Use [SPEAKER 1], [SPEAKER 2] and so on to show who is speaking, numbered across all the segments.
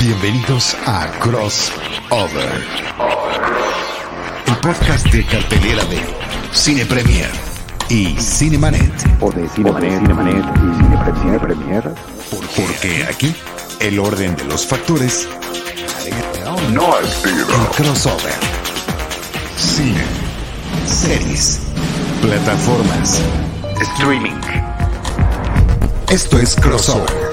[SPEAKER 1] Bienvenidos a Crossover, el podcast de cartelera de Cine Premier y Cinemanet.
[SPEAKER 2] O de Cinemanet y Cine Premier.
[SPEAKER 1] Porque aquí el orden de los factores
[SPEAKER 2] No altera.
[SPEAKER 1] el crossover. Cine, series, plataformas,
[SPEAKER 2] Streaming.
[SPEAKER 1] Esto es Crossover.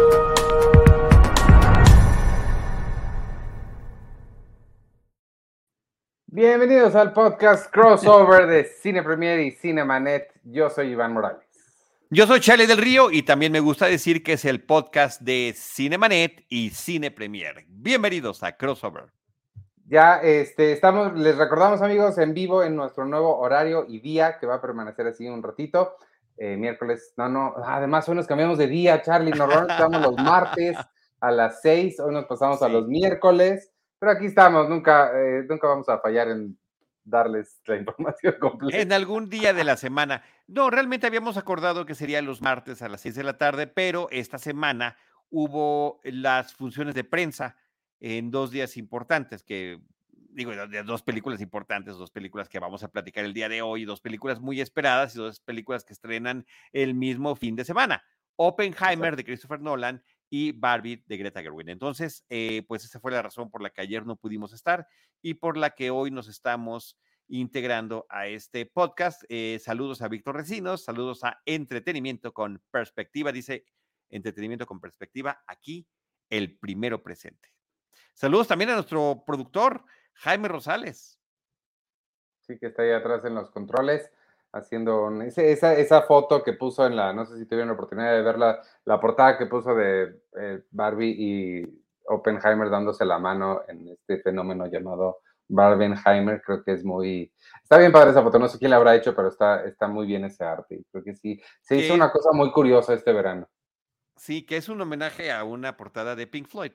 [SPEAKER 3] Bienvenidos al podcast Crossover de Cine Premier y Cinemanet. Yo soy Iván Morales.
[SPEAKER 4] Yo soy Charlie del Río y también me gusta decir que es el podcast de Cinemanet y Cine Premier. Bienvenidos a Crossover.
[SPEAKER 3] Ya estamos, les recordamos amigos, en vivo en nuestro nuevo horario y día que va a permanecer así un ratito. Miércoles, además hoy nos cambiamos de día, Charlie. Normalmente estamos los martes a las 6, hoy nos pasamos a los miércoles. Pero aquí estamos, nunca vamos a fallar en darles la información completa.
[SPEAKER 4] En algún día de la semana. No, realmente habíamos acordado que sería los martes a las 6 de la tarde, pero esta semana hubo las funciones de prensa en 2 días importantes, de 2 películas importantes, 2 películas que vamos a platicar el día de hoy, 2 películas muy esperadas y 2 películas que estrenan el mismo fin de semana. Oppenheimer de Christopher Nolan y Barbie de Greta Gerwig. Entonces, pues esa fue la razón por la que ayer no pudimos estar y por la que hoy nos estamos integrando a este podcast. Saludos a Víctor Recinos, saludos a Entretenimiento con Perspectiva, dice Entretenimiento con Perspectiva, aquí el primero presente. Saludos también a nuestro productor, Jaime Rosales.
[SPEAKER 3] Sí, que está ahí atrás en los controles, haciendo esa foto que puso no sé si tuvieron la oportunidad de ver la portada que puso de Barbie y Oppenheimer dándose la mano en este fenómeno llamado Barbenheimer. Creo que está bien padre esa foto, no sé quién la habrá hecho, pero está muy bien ese arte, y creo que sí, se hizo una cosa muy curiosa este verano.
[SPEAKER 4] Sí, que es un homenaje a una portada de Pink Floyd.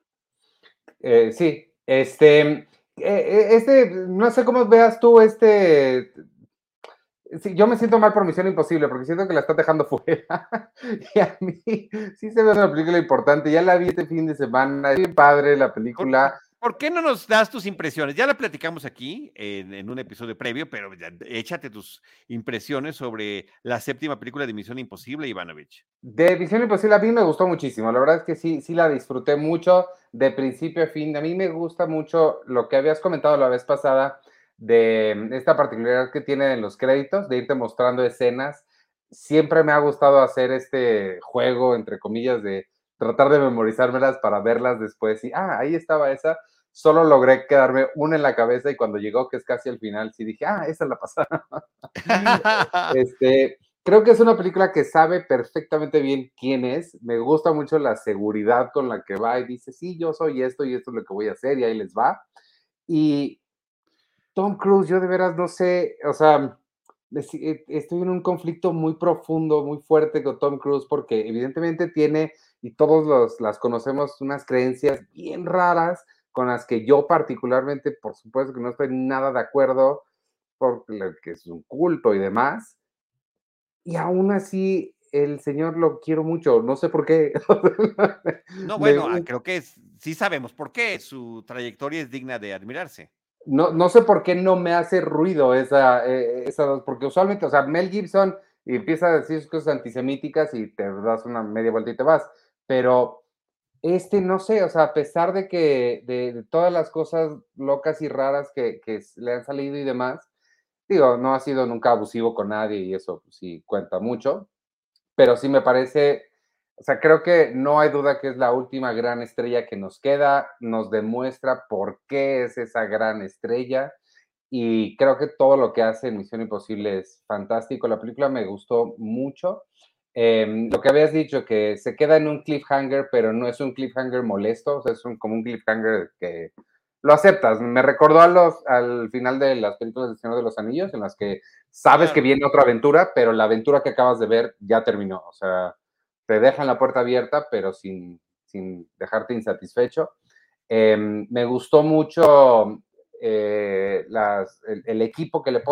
[SPEAKER 3] Sí, no sé cómo veas tú sí, yo me siento mal por Misión Imposible, porque siento que la está dejando fuera. Y a mí sí se ve una película importante. Ya la vi este fin de semana. Es bien padre la película.
[SPEAKER 4] ¿Por qué no nos das tus impresiones? Ya la platicamos aquí en un episodio previo, pero échate tus impresiones sobre la 7ª película de Misión Imposible, Ivanovich.
[SPEAKER 3] De Misión Imposible a mí me gustó muchísimo. La verdad es que sí la disfruté mucho de principio a fin. A mí me gusta mucho lo que habías comentado la vez pasada de esta particularidad que tiene en los créditos, de irte mostrando escenas. Siempre me ha gustado hacer este juego, entre comillas, de tratar de memorizármelas para verlas después. Y, ahí estaba esa. Solo logré quedarme una en la cabeza y cuando llegó, que es casi al final, sí dije, esa es la pasada. Creo que es una película que sabe perfectamente bien quién es. Me gusta mucho la seguridad con la que va y dice, sí, yo soy esto y esto es lo que voy a hacer y ahí les va. Y Tom Cruise, yo de veras no sé, o sea, estoy en un conflicto muy profundo, muy fuerte con Tom Cruise porque evidentemente tiene, y todos las conocemos, unas creencias bien raras con las que yo particularmente, por supuesto que no estoy nada de acuerdo, porque es un culto y demás. Y aún así, el señor lo quiero mucho, no sé por qué.
[SPEAKER 4] No,
[SPEAKER 3] Me
[SPEAKER 4] bueno, creo que sí sabemos por qué. Su trayectoria es digna de admirarse.
[SPEAKER 3] no sé por qué no me hace ruido esa dos, porque usualmente, o sea, Mel Gibson empieza a decir sus cosas antisemíticas y te das una media vuelta y te vas, pero no sé, o sea, a pesar de que de todas las cosas locas y raras que le han salido y demás, digo, no ha sido nunca abusivo con nadie y eso pues, sí cuenta mucho, pero sí me parece, o sea, creo que no hay duda que es la última gran estrella que nos queda, nos demuestra por qué es esa gran estrella y creo que todo lo que hace en Misión Imposible es fantástico. La película me gustó mucho. Lo que habías dicho, que se queda en un cliffhanger, pero no es un cliffhanger molesto, o sea, es como un cliffhanger que lo aceptas. Me recordó al final de las películas del Señor de los Anillos, en las que sabes que
[SPEAKER 4] Claro.
[SPEAKER 3] viene otra aventura, pero la aventura que acabas de ver ya terminó. O sea, te dejan la puerta abierta, pero sin dejarte insatisfecho. Me gustó mucho el equipo que le ponen.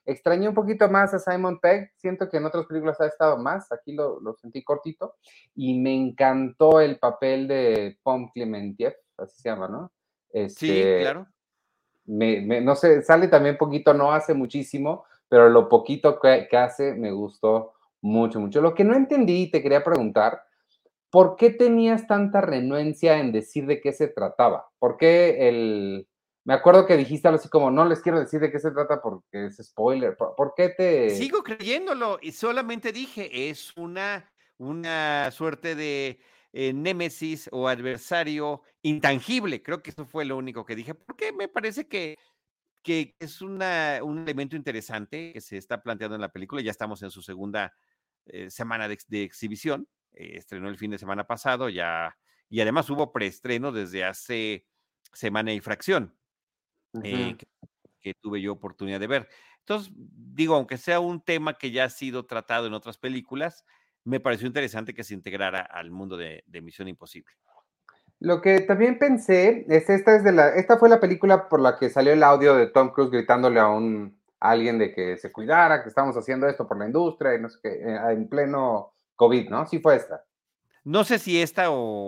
[SPEAKER 3] Extrañé un poquito más a Simon Pegg, siento que en otras películas ha estado más, aquí lo sentí cortito, y me encantó el papel de Pom Clementieff, así se llama, ¿no?
[SPEAKER 4] Sí,
[SPEAKER 3] Este,
[SPEAKER 4] claro.
[SPEAKER 3] no sé, sale también poquito, no hace muchísimo, pero lo poquito que hace me gustó mucho, mucho. Lo que no entendí y te quería preguntar, ¿por qué tenías tanta renuencia en decir de qué se trataba? ¿Por qué me acuerdo que dijiste algo así como, no les quiero decir de qué se trata porque es spoiler. ¿Por qué te...?
[SPEAKER 4] Sigo creyéndolo y solamente dije, es una suerte de némesis o adversario intangible. Creo que eso fue lo único que dije, porque me parece que es un elemento interesante que se está planteando en la película. Ya estamos en su segunda semana de exhibición. Estrenó el fin de semana pasado ya, y además hubo preestreno desde hace semana y fracción.
[SPEAKER 3] Ujú.
[SPEAKER 4] Que tuve yo oportunidad de ver. Entonces, digo, aunque sea un tema que ya ha sido tratado en otras películas, me pareció interesante que se integrara al mundo de Misión Imposible.
[SPEAKER 3] Lo que también pensé es esta fue la película por la que salió el audio de Tom Cruise gritándole a alguien de que se cuidara, que estamos haciendo esto por la industria y no sé qué, en pleno COVID, ¿no? Sí fue esta.
[SPEAKER 4] No sé si esta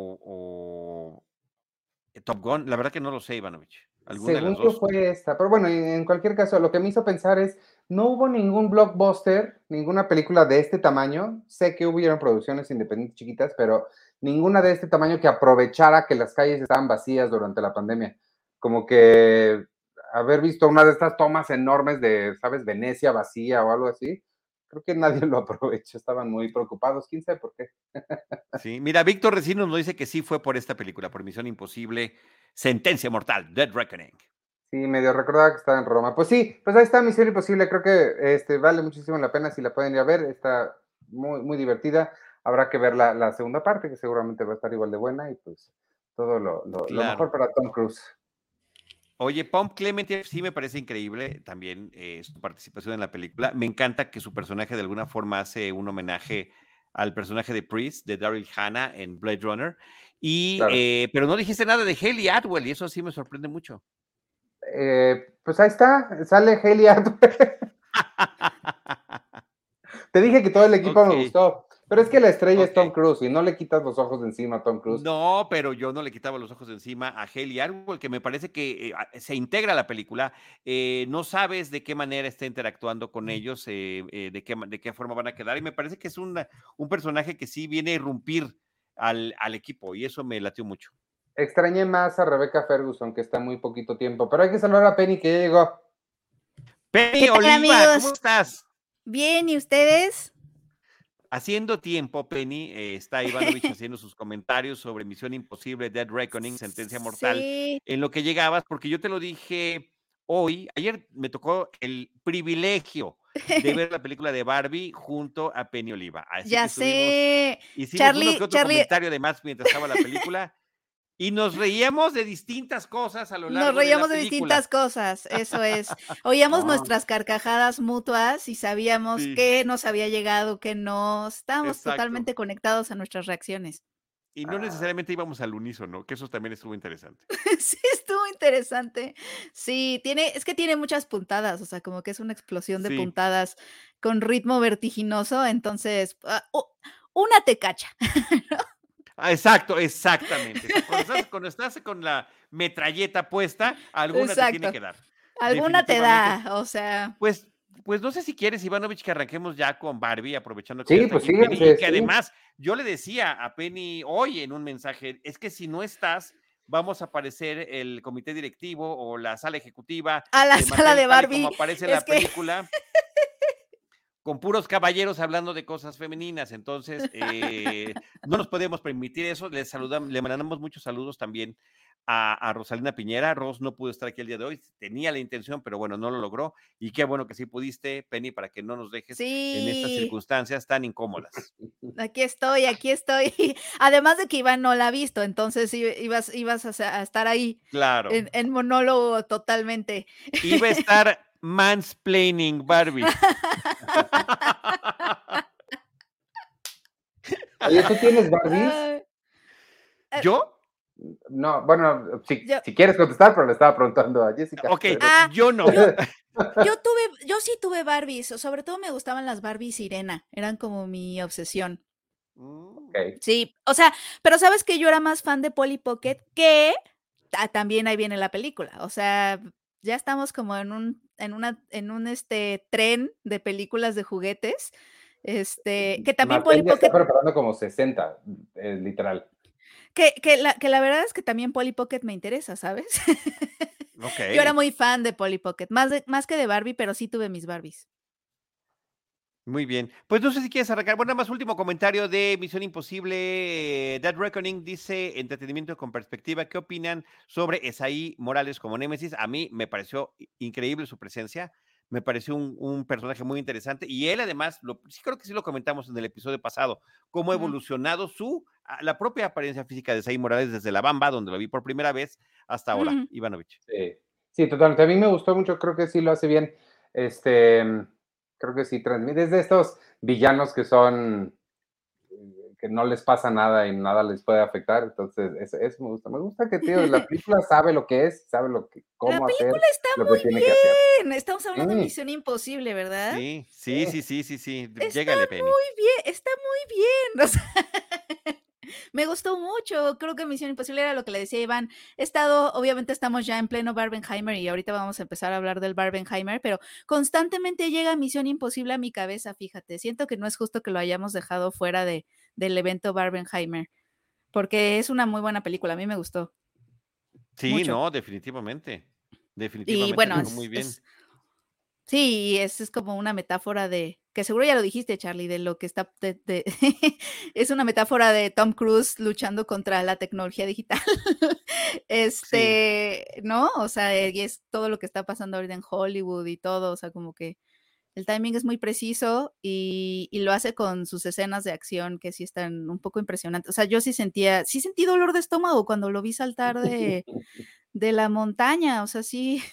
[SPEAKER 4] o Top Gun, la verdad que no lo sé, Ivanovich. ¿Alguna de
[SPEAKER 3] Según
[SPEAKER 4] las
[SPEAKER 3] yo
[SPEAKER 4] dos?
[SPEAKER 3] fue esta, pero bueno, en cualquier caso, lo que me hizo pensar es, no hubo ningún blockbuster, ninguna película de este tamaño, sé que hubieron producciones independientes chiquitas, pero ninguna de este tamaño que aprovechara que las calles estaban vacías durante la pandemia. Como que haber visto una de estas tomas enormes de, ¿sabes? Venecia vacía o algo así, creo que nadie lo aprovechó, estaban muy preocupados, quién sabe por qué.
[SPEAKER 4] Sí, mira, Víctor Recinos nos dice que sí fue por esta película, por Misión Imposible, Sentencia Mortal, Dead Reckoning.
[SPEAKER 3] Sí, medio recordaba que estaba en Roma. Pues sí, pues ahí está Misión Imposible. Creo que vale muchísimo la pena si la pueden ir a ver. Está muy, muy divertida. Habrá que ver la segunda parte, que seguramente va a estar igual de buena. Y pues todo lo mejor
[SPEAKER 4] Claro.
[SPEAKER 3] para Tom Cruise.
[SPEAKER 4] Oye, Pom Clementieff sí me parece increíble también su participación en la película. Me encanta que su personaje de alguna forma hace un homenaje al personaje de Priest, de Daryl Hannah en Blade Runner.
[SPEAKER 3] Claro.
[SPEAKER 4] Pero no dijiste nada de Hayley Atwell y eso sí me sorprende mucho.
[SPEAKER 3] Pues ahí está. Sale Hayley Atwell. Te dije que todo el equipo me
[SPEAKER 4] Ok,
[SPEAKER 3] gustó. Pero es que la estrella es Tom
[SPEAKER 4] ok.
[SPEAKER 3] Cruise y no le quitas los ojos de encima a Tom Cruise.
[SPEAKER 4] No, pero yo no le quitaba los ojos de encima a Hayley Atwell, que me parece que se integra a la película. No sabes de qué manera está interactuando con ellos, de qué forma van a quedar. Y me parece que es un personaje que sí viene a irrumpir al equipo, y eso me latió mucho.
[SPEAKER 3] Extrañé más a Rebecca Ferguson, que está muy poquito tiempo. Pero hay que saludar a Penny, que ya llegó.
[SPEAKER 4] Penny
[SPEAKER 5] ¿Qué tal,
[SPEAKER 4] Oliva, ¿cómo
[SPEAKER 5] amigos?
[SPEAKER 4] estás?
[SPEAKER 5] Bien, ¿y ustedes?
[SPEAKER 4] Haciendo tiempo, Penny, está Ivanovich haciendo sus comentarios sobre Misión Imposible, Dead Reckoning, Sentencia Mortal,
[SPEAKER 5] Sí,
[SPEAKER 4] en lo que llegabas, porque yo te lo dije ayer me tocó el privilegio de ver la película de Barbie junto a Penny Oliva. Así que
[SPEAKER 5] ya sé.
[SPEAKER 4] hicimos uno que
[SPEAKER 5] Charlie,
[SPEAKER 4] otro
[SPEAKER 5] Charlie,
[SPEAKER 4] comentario además mientras estaba la película y nos reíamos de distintas cosas a lo
[SPEAKER 5] nos
[SPEAKER 4] largo de la
[SPEAKER 5] reíamos de distintas
[SPEAKER 4] película.
[SPEAKER 5] cosas, eso es. Oíamos
[SPEAKER 3] Ah,
[SPEAKER 5] nuestras carcajadas mutuas y sabíamos
[SPEAKER 4] Sí,
[SPEAKER 5] qué nos había llegado, qué no. Estábamos
[SPEAKER 4] exacto.
[SPEAKER 5] totalmente conectados a nuestras reacciones.
[SPEAKER 4] Y no
[SPEAKER 3] ah.
[SPEAKER 4] necesariamente íbamos al unísono, que eso también estuvo interesante.
[SPEAKER 5] Sí, estuvo interesante. Sí, es que tiene muchas puntadas, o sea, como que es una explosión de
[SPEAKER 4] Sí.
[SPEAKER 5] puntadas con ritmo vertiginoso, entonces, una te cacha.
[SPEAKER 4] Exacto, exactamente. Cuando estás con la metralleta puesta, alguna te tiene
[SPEAKER 5] Exacto.
[SPEAKER 4] que dar.
[SPEAKER 5] Alguna te
[SPEAKER 4] Definitivamente.
[SPEAKER 5] da, o sea,
[SPEAKER 4] Pues, pues no sé si quieres, Ivanovich, que arranquemos ya con Barbie, aprovechando que ya
[SPEAKER 3] Sí,
[SPEAKER 4] está
[SPEAKER 3] pues
[SPEAKER 4] aquí Penny, y
[SPEAKER 3] síganse,
[SPEAKER 4] que
[SPEAKER 3] sí.
[SPEAKER 4] además yo le decía a Penny hoy en un mensaje, es que si no estás, vamos a aparecer el comité directivo o la sala ejecutiva
[SPEAKER 5] a la
[SPEAKER 4] de
[SPEAKER 5] sala
[SPEAKER 4] Mattel,
[SPEAKER 5] de
[SPEAKER 4] tal y como
[SPEAKER 5] Barbie,
[SPEAKER 4] aparece en
[SPEAKER 5] es
[SPEAKER 4] la
[SPEAKER 5] que
[SPEAKER 4] película, con puros caballeros hablando de cosas femeninas. Entonces, no nos podemos permitir eso. Le mandamos muchos saludos también a Rosalina Piñera. Ros no pudo estar aquí el día de hoy, tenía la intención, pero bueno, no lo logró. Y qué bueno que sí pudiste, Penny, para que no nos dejes en estas
[SPEAKER 5] sí,
[SPEAKER 4] circunstancias tan incómodas.
[SPEAKER 5] aquí estoy, aquí estoy. Además de que Iván no la ha visto, entonces ibas a estar ahí
[SPEAKER 4] Claro.
[SPEAKER 5] en monólogo totalmente.
[SPEAKER 4] Iba a estar mansplaining Barbie.
[SPEAKER 3] Oye, ¿tú tienes Barbies?
[SPEAKER 5] Ay,
[SPEAKER 4] ¿Yo?
[SPEAKER 3] No, bueno,
[SPEAKER 5] yo
[SPEAKER 3] si quieres contestar, pero le estaba preguntando a Jessica.
[SPEAKER 4] Ok,
[SPEAKER 3] Pero
[SPEAKER 5] ah,
[SPEAKER 4] yo no.
[SPEAKER 5] yo yo tuve yo sí tuve Barbies, sobre todo me gustaban las Barbie sirena, eran como mi obsesión.
[SPEAKER 3] Ok.
[SPEAKER 5] Sí, o sea, pero sabes que yo era más fan de Polly Pocket que también ahí viene la película. O sea, ya estamos como en un tren de películas de juguetes. Que también Polly
[SPEAKER 3] Mattel ya está
[SPEAKER 5] Pocket,
[SPEAKER 3] preparando como 60, literal.
[SPEAKER 5] que la verdad es que también Polly Pocket me interesa, ¿sabes?
[SPEAKER 4] Ok.
[SPEAKER 5] Yo era muy fan de Polly Pocket, más que de Barbie, pero sí tuve mis Barbies.
[SPEAKER 4] Muy bien. Pues no sé si quieres arrancar. Bueno, nada más último comentario de Misión Imposible. Dead Reckoning dice, entretenimiento con perspectiva. ¿Qué opinan sobre Esaí Morales como Némesis? A mí me pareció increíble su presencia. Me pareció un personaje muy interesante. Y él además, sí creo que sí lo comentamos en el episodio pasado, cómo ha
[SPEAKER 5] Ujú.
[SPEAKER 4] evolucionado la propia apariencia física de Esaí Morales desde La Bamba, donde lo vi por primera vez, hasta ahora,
[SPEAKER 5] Ujú.
[SPEAKER 4] Ivanovich.
[SPEAKER 3] Sí, sí, totalmente. A mí me gustó mucho, creo que sí lo hace bien. Este, creo que sí transmite. Es de estos villanos que son, que no les pasa nada y nada les puede afectar. Entonces, eso me gusta. Me gusta que, tío, la película sabe lo que es, sabe
[SPEAKER 5] La
[SPEAKER 3] cómo hacer
[SPEAKER 5] película está
[SPEAKER 3] lo que
[SPEAKER 5] muy
[SPEAKER 3] tiene que hacer.
[SPEAKER 5] bien. Estamos hablando de
[SPEAKER 3] Sí,
[SPEAKER 5] Misión Imposible, ¿verdad?
[SPEAKER 4] Sí, sí,
[SPEAKER 3] sí.
[SPEAKER 4] sí, sí, sí, sí.
[SPEAKER 5] Está
[SPEAKER 4] Llégale, Penny.
[SPEAKER 5] muy bien, está muy bien. O sea, me gustó mucho. Creo que Misión Imposible era lo que le decía Iván. Obviamente estamos ya en pleno Barbenheimer y ahorita vamos a empezar a hablar del Barbenheimer, pero constantemente llega Misión Imposible a mi cabeza, fíjate. Siento que no es justo que lo hayamos dejado fuera del evento Barbenheimer, porque es una muy buena película. A mí me gustó
[SPEAKER 4] Sí,
[SPEAKER 5] mucho.
[SPEAKER 4] no, definitivamente.
[SPEAKER 5] Y
[SPEAKER 4] Definitivamente
[SPEAKER 5] bueno,
[SPEAKER 4] le fue muy bien.
[SPEAKER 5] sí, es como una metáfora que seguro ya lo dijiste, Charlie, de lo que está, es una metáfora de Tom Cruise luchando contra la tecnología digital.
[SPEAKER 4] Sí,
[SPEAKER 5] ¿No? O sea, y es todo lo que está pasando ahorita en Hollywood y todo, o sea, como que el timing es muy preciso y lo hace con sus escenas de acción que sí están un poco impresionantes. O sea, yo sí sentí dolor de estómago cuando lo vi saltar de la montaña, o sea, sí.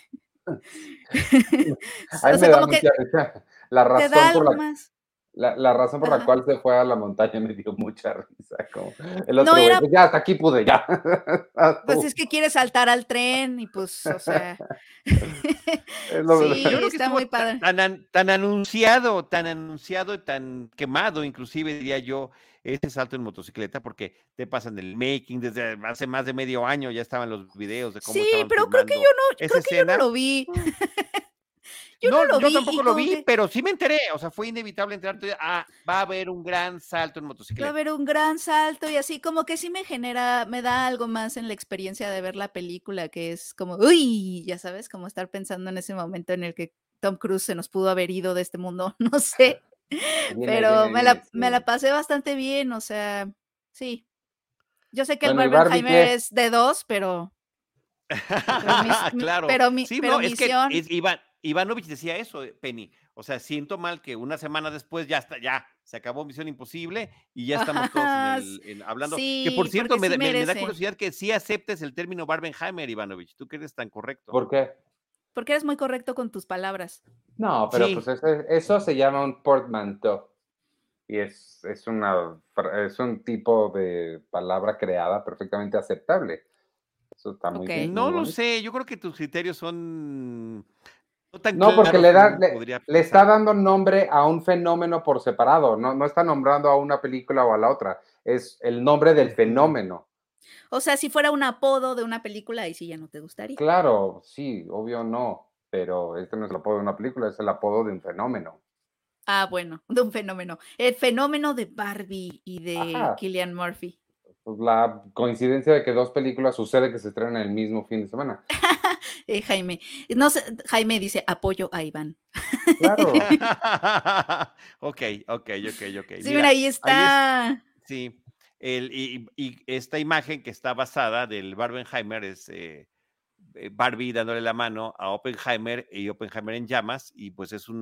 [SPEAKER 3] A
[SPEAKER 5] O
[SPEAKER 3] mí me
[SPEAKER 5] sea,
[SPEAKER 3] da
[SPEAKER 5] como que
[SPEAKER 3] mucha risa. La
[SPEAKER 5] te da
[SPEAKER 3] razón por
[SPEAKER 5] algo
[SPEAKER 3] la,
[SPEAKER 5] más.
[SPEAKER 3] la razón por la
[SPEAKER 5] Ajá.
[SPEAKER 3] cual se fue a la montaña me dio mucha risa. Como el
[SPEAKER 5] No
[SPEAKER 3] otro güey,
[SPEAKER 5] era,
[SPEAKER 3] pues ya hasta aquí pude, ya.
[SPEAKER 5] pues es que quiere saltar al tren y pues, o sea,
[SPEAKER 3] Es
[SPEAKER 4] yo
[SPEAKER 5] sí,
[SPEAKER 4] creo que
[SPEAKER 5] está
[SPEAKER 4] estuvo
[SPEAKER 5] muy padre.
[SPEAKER 4] tan anunciado y tan quemado, inclusive diría yo, ese salto en motocicleta, porque te pasan el making desde hace más de medio año, ya estaban los videos de
[SPEAKER 5] Sí,
[SPEAKER 4] cómo estaban
[SPEAKER 5] pero creo que
[SPEAKER 4] filmando
[SPEAKER 5] yo no,
[SPEAKER 4] esa
[SPEAKER 5] creo que yo no
[SPEAKER 4] escena.
[SPEAKER 5] lo vi. Yo
[SPEAKER 4] No,
[SPEAKER 5] no lo
[SPEAKER 4] yo
[SPEAKER 5] vi
[SPEAKER 4] tampoco
[SPEAKER 5] y
[SPEAKER 4] lo
[SPEAKER 5] como
[SPEAKER 4] vi,
[SPEAKER 5] que
[SPEAKER 4] pero sí me enteré, o sea, fue inevitable enterarte, va a haber un gran salto en
[SPEAKER 5] va a
[SPEAKER 4] motocicleta.
[SPEAKER 5] haber un gran salto y así como que sí me da algo más en la experiencia de ver la película, que es como, uy, ya sabes, como estar pensando en ese momento en el que Tom Cruise se nos pudo haber ido de este mundo, no sé, pero
[SPEAKER 3] viene,
[SPEAKER 5] me la
[SPEAKER 3] sí.
[SPEAKER 5] pasé bastante bien, o sea, sí. Yo sé que el
[SPEAKER 3] Bueno, ¿y Barbie
[SPEAKER 5] Barbenheimer
[SPEAKER 3] qué?
[SPEAKER 5] es de dos,
[SPEAKER 4] Claro.
[SPEAKER 5] pero
[SPEAKER 4] Sí,
[SPEAKER 5] pero
[SPEAKER 4] no, es que
[SPEAKER 5] misión,
[SPEAKER 4] Ivanovich decía eso, Penny. O sea, siento mal que una semana después ya está, ya se acabó Misión Imposible y ya estamos todos
[SPEAKER 5] ajá,
[SPEAKER 4] hablando. Que por
[SPEAKER 5] sí,
[SPEAKER 4] cierto,
[SPEAKER 5] porque sí
[SPEAKER 4] me da
[SPEAKER 5] merece,
[SPEAKER 4] curiosidad que sí aceptes el término Barbenheimer, Ivanovich. Tú que eres tan correcto.
[SPEAKER 3] ¿Por qué?
[SPEAKER 5] porque eres muy correcto con tus palabras.
[SPEAKER 3] No, pero pues
[SPEAKER 4] Sí,
[SPEAKER 3] eso se llama un portmanteau y es un tipo de palabra creada perfectamente aceptable. Eso está muy bien,
[SPEAKER 5] Okey.
[SPEAKER 3] muy
[SPEAKER 4] no lo
[SPEAKER 3] bonito.
[SPEAKER 4] sé. Yo creo que tus criterios son no tan
[SPEAKER 3] No, porque
[SPEAKER 4] claros como uno podría
[SPEAKER 3] le está
[SPEAKER 4] pensar.
[SPEAKER 3] dando nombre a un fenómeno por separado, no está nombrando a una película o a la otra, es el nombre del
[SPEAKER 4] Ujú.
[SPEAKER 3] fenómeno.
[SPEAKER 5] O sea, si fuera un apodo de una película, ahí sí ya no te gustaría.
[SPEAKER 3] Claro, sí, obvio no, pero este no es el apodo de una película, es el apodo de un fenómeno.
[SPEAKER 5] Ah, bueno, de un fenómeno. El fenómeno de Barbie y de
[SPEAKER 3] Ajá,
[SPEAKER 5] Cillian Murphy.
[SPEAKER 3] pues la coincidencia de que 2 películas sucede que se estrenan el mismo fin de semana.
[SPEAKER 5] Jaime. No sé, Jaime dice: "Apoyo a Iván".
[SPEAKER 3] Claro,
[SPEAKER 4] Okey, okey.
[SPEAKER 5] Sí, mira,
[SPEAKER 4] Mira,
[SPEAKER 5] ahí
[SPEAKER 4] ahí es
[SPEAKER 5] está.
[SPEAKER 4] sí, esta imagen que está basada del Barbenheimer es, Barbie dándole la mano a Oppenheimer y Oppenheimer en llamas, y pues es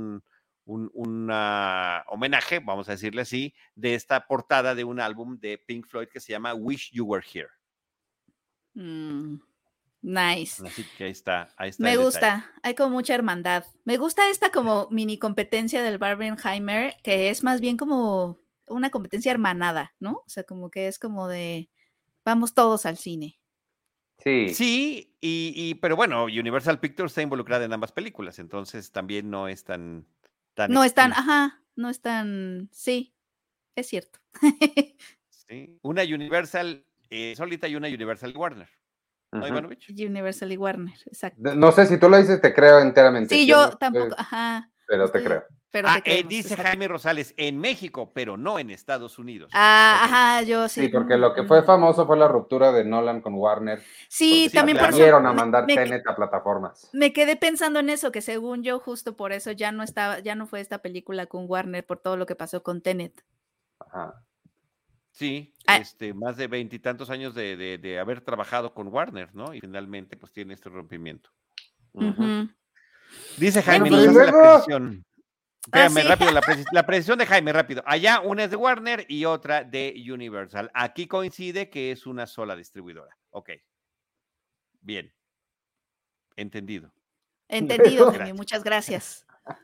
[SPEAKER 4] un homenaje, vamos a decirle así, de esta portada de un álbum de Pink Floyd que se llama Wish You Were Here.
[SPEAKER 5] Mm, nice.
[SPEAKER 4] Así que ahí está
[SPEAKER 5] Me
[SPEAKER 4] el detalle.
[SPEAKER 5] gusta, hay como mucha hermandad. Me gusta esta como mini competencia del Barbenheimer, que es más bien como una competencia hermanada, ¿no? O sea, como que es como de vamos todos al cine.
[SPEAKER 3] Sí.
[SPEAKER 4] Sí, pero bueno, Universal Pictures está involucrada en ambas películas, entonces también no es tan
[SPEAKER 5] No están,
[SPEAKER 4] extraño.
[SPEAKER 5] ajá, no están, sí, es cierto.
[SPEAKER 4] Sí, una Universal solita y una Universal Warner, ¿no,
[SPEAKER 3] Ujú.
[SPEAKER 4] Ivanovich?
[SPEAKER 5] Universal y Warner, exacto.
[SPEAKER 3] No sé si tú lo dices, te creo enteramente.
[SPEAKER 5] Sí,
[SPEAKER 3] Si es
[SPEAKER 5] yo
[SPEAKER 3] lo
[SPEAKER 5] tampoco,
[SPEAKER 3] que
[SPEAKER 5] ajá,
[SPEAKER 3] pero te creo.
[SPEAKER 5] pero te creemos,
[SPEAKER 4] Dice
[SPEAKER 5] exacto.
[SPEAKER 4] Jaime Rosales, en México, pero no en Estados Unidos.
[SPEAKER 5] Ah,
[SPEAKER 4] Ok.
[SPEAKER 5] ajá, yo
[SPEAKER 3] Sí,
[SPEAKER 5] sí.
[SPEAKER 3] porque lo que fue famoso fue la ruptura de Nolan con Warner,
[SPEAKER 5] Sí,
[SPEAKER 3] porque se
[SPEAKER 4] Sí,
[SPEAKER 5] también por eso
[SPEAKER 4] claro.
[SPEAKER 3] atrevieron a mandar Tenet a plataformas.
[SPEAKER 5] me quedé pensando en eso, que según yo, justo por eso ya no fue esta película con Warner por todo lo que pasó con Tenet.
[SPEAKER 3] Ajá.
[SPEAKER 4] Sí,
[SPEAKER 5] Ah,
[SPEAKER 4] más de veintitantos años de haber trabajado con Warner, ¿no? Y finalmente, pues tiene este rompimiento.
[SPEAKER 3] Ujú.
[SPEAKER 5] ujú.
[SPEAKER 4] Dice
[SPEAKER 5] En
[SPEAKER 4] Jaime, nos
[SPEAKER 3] Pero ¿y
[SPEAKER 4] hace la
[SPEAKER 5] fin,
[SPEAKER 3] luego?
[SPEAKER 4] precisión. Espérame,
[SPEAKER 5] así.
[SPEAKER 4] rápido, la precisión de Jaime, rápido. Allá una es de Warner y otra de Universal. Aquí coincide que es una sola distribuidora. Ok, bien, entendido.
[SPEAKER 5] Entendido,
[SPEAKER 3] Pero
[SPEAKER 5] Jaime,
[SPEAKER 4] Gracias.
[SPEAKER 5] muchas gracias.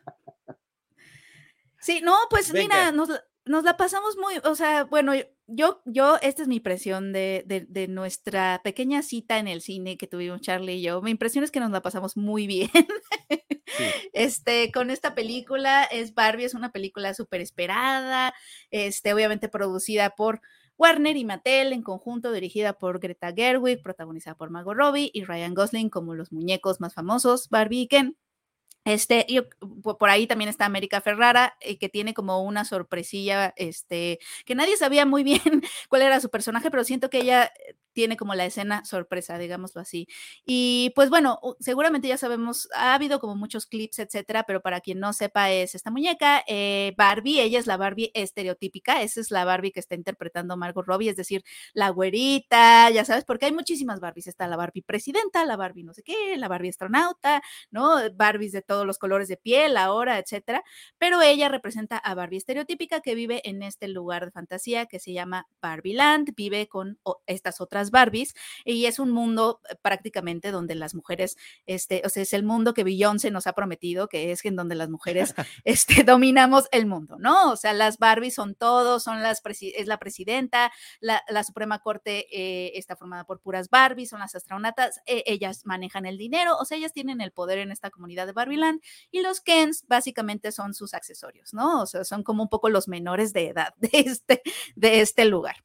[SPEAKER 5] Sí, no, pues mira,
[SPEAKER 4] Venga.
[SPEAKER 5] nos la pasamos muy, o sea, bueno, yo, esta es mi impresión de nuestra pequeña cita en el cine que tuvimos Charlie y yo. Mi impresión es que nos la pasamos muy bien.
[SPEAKER 4] Sí.
[SPEAKER 5] Con esta película, Barbie, es una película súper esperada, obviamente producida por Warner y Mattel en conjunto, dirigida por Greta Gerwig, protagonizada por Margot Robbie y Ryan Gosling como los muñecos más famosos, Barbie y Ken. Por ahí también está América Ferrara, que tiene como una sorpresilla, que nadie sabía muy bien cuál era su personaje, pero siento que ella tiene como la escena sorpresa, digámoslo así. Y pues bueno, seguramente ya sabemos, ha habido como muchos clips, etcétera, pero para quien no sepa es esta muñeca, Barbie, ella es la Barbie estereotípica, esa es la Barbie que está interpretando Margot Robbie, es decir, la güerita, ya sabes, porque hay muchísimas Barbies, está la Barbie presidenta, la Barbie no sé qué, la Barbie astronauta, ¿no? Barbies de todos los colores de piel ahora, etcétera, pero ella representa a Barbie estereotípica que vive en este lugar de fantasía que se llama Barbieland, vive con estas otras Barbies y es un mundo prácticamente donde las mujeres, o sea, es el mundo que Beyoncé nos ha prometido, que es en donde las mujeres dominamos el mundo, ¿no? O sea, las Barbies son todos, es la presidenta, la Suprema Corte está formada por puras Barbies, son las astronautas, ellas manejan el dinero, o sea, ellas tienen el poder en esta comunidad de Barbieland y los Kens básicamente son sus accesorios, ¿no? O sea, son como un poco los menores de edad de este lugar.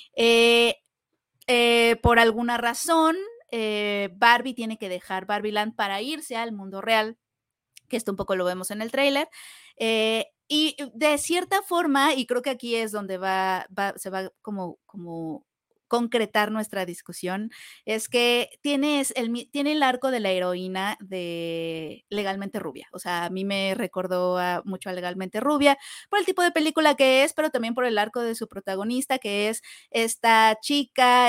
[SPEAKER 5] Por alguna razón, Barbie tiene que dejar Barbieland para irse al mundo real, que esto un poco lo vemos en el tráiler, y de cierta forma, y creo que aquí es donde se va como concretar nuestra discusión, es que tiene el arco de la heroína de Legalmente Rubia. O sea, a mí me recordó mucho a Legalmente Rubia por el tipo de película que es, pero también por el arco de su protagonista, que es esta chica,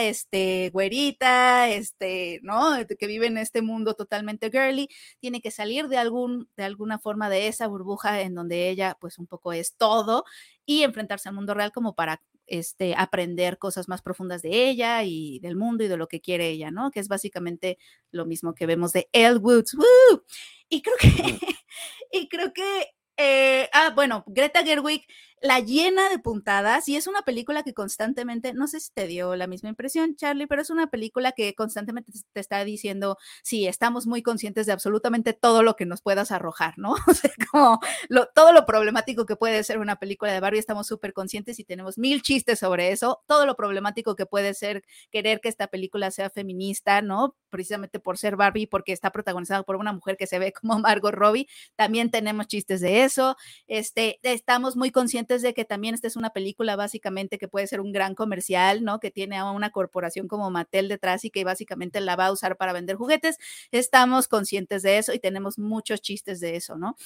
[SPEAKER 5] güerita, ¿no? Que vive en este mundo totalmente girly, tiene que salir de alguna forma de esa burbuja en donde ella pues un poco es todo y enfrentarse al mundo real como para aprender cosas más profundas de ella y del mundo y de lo que quiere ella, ¿no? Que es básicamente lo mismo que vemos de Elle Woods. ¡Woo! Y creo que, y creo que bueno, Greta Gerwig la llena de puntadas y es una película que constantemente, no sé si te dio la misma impresión, Charlie, pero es una película que constantemente te está diciendo, sí, estamos muy conscientes de absolutamente todo lo que nos puedas arrojar, ¿no? O sea, como todo lo problemático que puede ser una película de Barbie, estamos súper conscientes y tenemos 1000 chistes sobre eso, todo lo problemático que puede ser querer que esta película sea feminista, ¿no? Precisamente por ser Barbie, porque está protagonizada por una mujer que se ve como Margot Robbie, también tenemos chistes de eso, estamos muy conscientes de que también esta es una película básicamente que puede ser un gran comercial, ¿no? Que tiene a una corporación como Mattel detrás y que básicamente la va a usar para vender juguetes, estamos conscientes de eso y tenemos muchos chistes de eso, ¿no?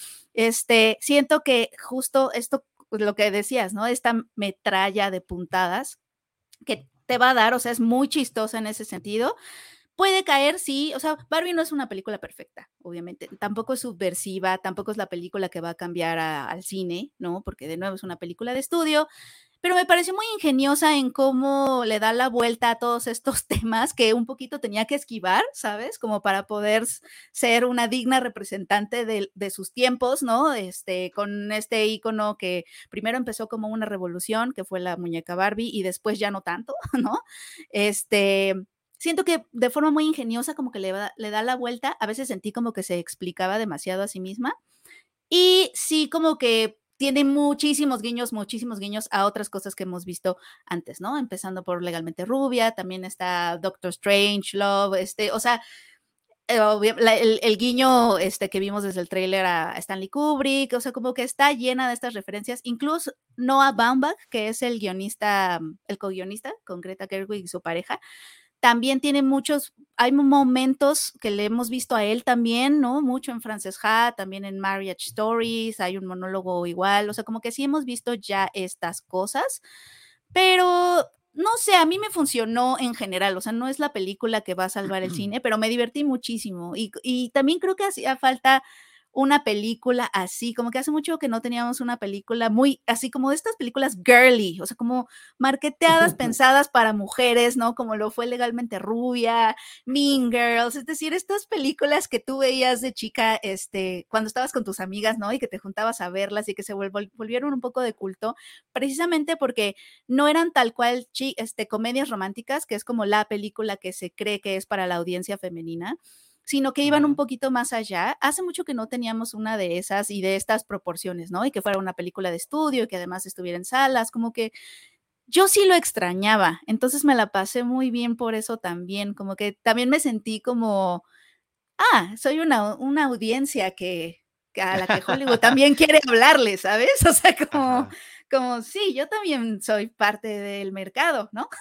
[SPEAKER 5] Siento que justo esto, pues, lo que decías, ¿no? Esta metralla de puntadas que te va a dar, o sea, es muy chistosa en ese sentido. Puede caer, sí, o sea, Barbie no es una película perfecta, obviamente, tampoco es subversiva, tampoco es la película que va a cambiar al cine, ¿no? Porque de nuevo es una película de estudio, pero me pareció muy ingeniosa en cómo le da la vuelta a todos estos temas que un poquito tenía que esquivar, ¿sabes? Como para poder ser una digna representante de sus tiempos, ¿no? Con este ícono que primero empezó como una revolución, que fue la muñeca Barbie, y después ya no tanto, ¿no? siento que de forma muy ingeniosa como que le da la vuelta, a veces sentí como que se explicaba demasiado a sí misma, y sí como que tiene muchísimos guiños a otras cosas que hemos visto antes, ¿no? Empezando por Legalmente Rubia, también está Doctor Strangelove, o sea, el guiño que vimos desde el tráiler a Stanley Kubrick, o sea, como que está llena de estas referencias. Incluso Noah Baumbach, que es el guionista, el co-guionista con Greta Gerwig y su pareja, también tiene hay momentos que le hemos visto a él también, ¿no? Mucho en Frances Ha, también en Marriage Stories, hay un monólogo igual, o sea, como que sí hemos visto ya estas cosas, pero no sé, a mí me funcionó en general, o sea, no es la película que va a salvar el cine, pero me divertí muchísimo y también creo que hacía falta una película así, como que hace mucho que no teníamos una película muy, así como de estas películas girly, o sea, como marketeadas, pensadas para mujeres, ¿no? Como lo fue Legalmente Rubia, Mean Girls, es decir, estas películas que tú veías de chica, cuando estabas con tus amigas, ¿no? Y que te juntabas a verlas y que se volvieron un poco de culto, precisamente porque no eran tal cual comedias románticas, que es como la película que se cree que es para la audiencia femenina, sino que iban un poquito más allá. Hace mucho que no teníamos una de esas y de estas proporciones, ¿no? Y que fuera una película de estudio y que además estuviera en salas, como que yo sí lo extrañaba, entonces me la pasé muy bien por eso también, como que también me sentí como, soy una audiencia a la que Hollywood también quiere hablarle, ¿sabes? O sea, como sí, yo también soy parte del mercado, ¿no?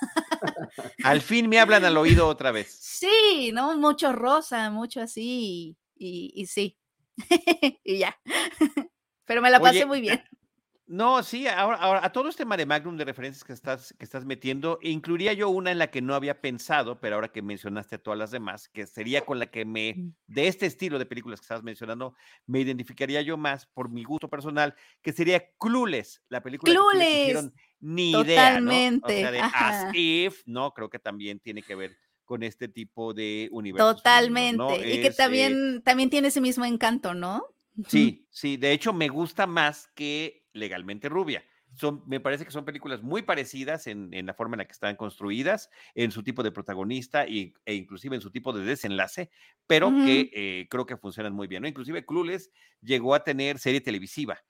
[SPEAKER 4] Al fin me hablan al oído otra vez.
[SPEAKER 5] Sí, ¿no? Mucho rosa, mucho así, y sí. Y ya. Pero me la pasé
[SPEAKER 4] Oye,
[SPEAKER 5] muy bien.
[SPEAKER 4] no, sí, ahora a todo este mare magnum de referencias que estás metiendo, incluiría yo una en la que no había pensado, pero ahora que mencionaste todas las demás, que sería con la que de este estilo de películas que estabas mencionando, me identificaría yo más por mi gusto personal, que sería Clueless, la película que ustedes
[SPEAKER 5] Clueless,
[SPEAKER 4] hicieron ni idea, ¿no? O sea,
[SPEAKER 5] totalmente,
[SPEAKER 4] de As
[SPEAKER 5] ajá,
[SPEAKER 4] If, ¿no? Creo que también tiene que ver con este tipo de universos femeninos, ¿no?
[SPEAKER 5] totalmente. Y que también tiene ese mismo encanto, ¿no? Ujú.
[SPEAKER 4] Sí, sí, de hecho me gusta más que Legalmente Rubia. Me parece que son películas muy parecidas en la forma en la que están construidas, en su tipo de protagonista e inclusive en su tipo de desenlace, pero
[SPEAKER 5] Ujú,
[SPEAKER 4] que creo que funcionan muy bien, ¿no? Inclusive Clueless llegó a tener serie televisiva,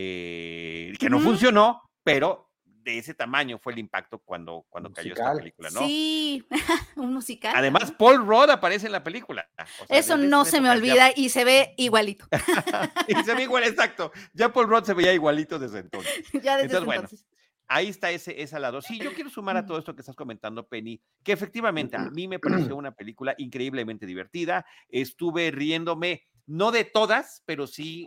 [SPEAKER 4] que no
[SPEAKER 5] ujú.
[SPEAKER 4] funcionó, pero de ese tamaño fue el impacto cuando cayó esta
[SPEAKER 3] Musical.
[SPEAKER 4] película, ¿no?
[SPEAKER 5] Sí, un musical
[SPEAKER 4] Además,
[SPEAKER 5] también.
[SPEAKER 4] Paul Rudd aparece en la película, o sea,
[SPEAKER 5] Eso
[SPEAKER 4] desde
[SPEAKER 5] no
[SPEAKER 4] esas
[SPEAKER 5] se me
[SPEAKER 4] épocas ya
[SPEAKER 5] olvida y se ve igualito.
[SPEAKER 4] y se ve igual, exacto. Ya Paul Rudd se veía igualito desde entonces.
[SPEAKER 5] Ya desde
[SPEAKER 4] Entonces,
[SPEAKER 5] ese
[SPEAKER 4] bueno,
[SPEAKER 5] entonces.
[SPEAKER 4] ahí está ese lado. Sí, yo quiero sumar a todo esto que estás comentando, Penny, que efectivamente a mí me pareció una película increíblemente divertida. Estuve riéndome, no de todas, pero sí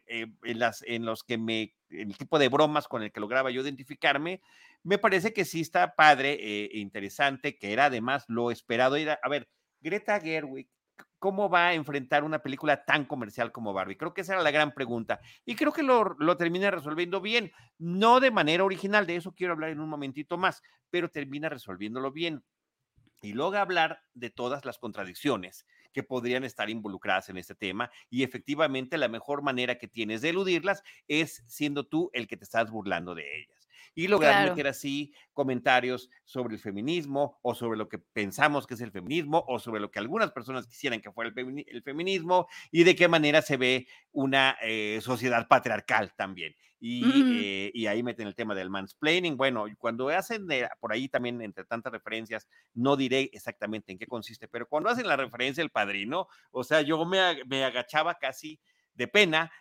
[SPEAKER 4] en los que el tipo de bromas con el que lograba yo identificarme. Me parece que sí está padre, interesante, que era además lo esperado. A ver, Greta Gerwig, ¿cómo va a enfrentar una película tan comercial como Barbie? Creo que esa era la gran pregunta. Y creo que lo termina resolviendo bien. No de manera original, de eso quiero hablar en un momentito más, pero termina resolviéndolo bien. Y luego hablar de todas las contradicciones que podrían estar involucradas en este tema. Y efectivamente, la mejor manera que tienes de eludirlas es siendo tú el que te estás burlando de ellas. Y lograr
[SPEAKER 5] Claro.
[SPEAKER 4] meter así comentarios sobre el feminismo o sobre lo que pensamos que es el feminismo o sobre lo que algunas personas quisieran que fuera el feminismo y de qué manera se ve una sociedad patriarcal también.
[SPEAKER 5] Ujú.
[SPEAKER 4] Y ahí meten el tema del mansplaining. Bueno, cuando hacen por ahí también entre tantas referencias, no diré exactamente en qué consiste, pero cuando hacen la referencia al Padrino, o sea, yo me agachaba casi de pena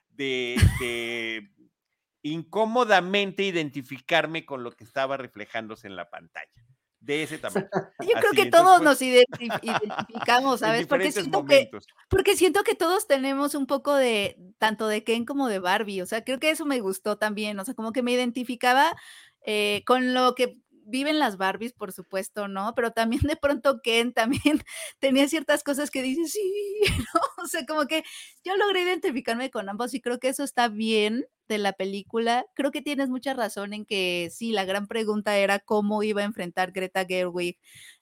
[SPEAKER 4] de incómodamente identificarme con lo que estaba reflejándose en la pantalla, de ese tamaño.
[SPEAKER 5] Yo creo
[SPEAKER 4] Así,
[SPEAKER 5] que
[SPEAKER 4] entonces,
[SPEAKER 5] todos
[SPEAKER 4] pues,
[SPEAKER 5] nos identificamos,
[SPEAKER 4] en
[SPEAKER 5] ¿sabes?
[SPEAKER 4] diferentes momentos.
[SPEAKER 5] Porque siento que todos tenemos un poco de tanto de Ken como de Barbie, o sea, creo que eso me gustó también, o sea, como que me identificaba, con lo que viven las Barbies, por supuesto, ¿no? Pero también de pronto Ken también tenía ciertas cosas que dices: "Sí", ¿no? O sea, como que yo logré identificarme con ambos y creo que eso está bien de la película. Creo que tienes mucha razón en que sí, la gran pregunta era cómo iba a enfrentar Greta Gerwig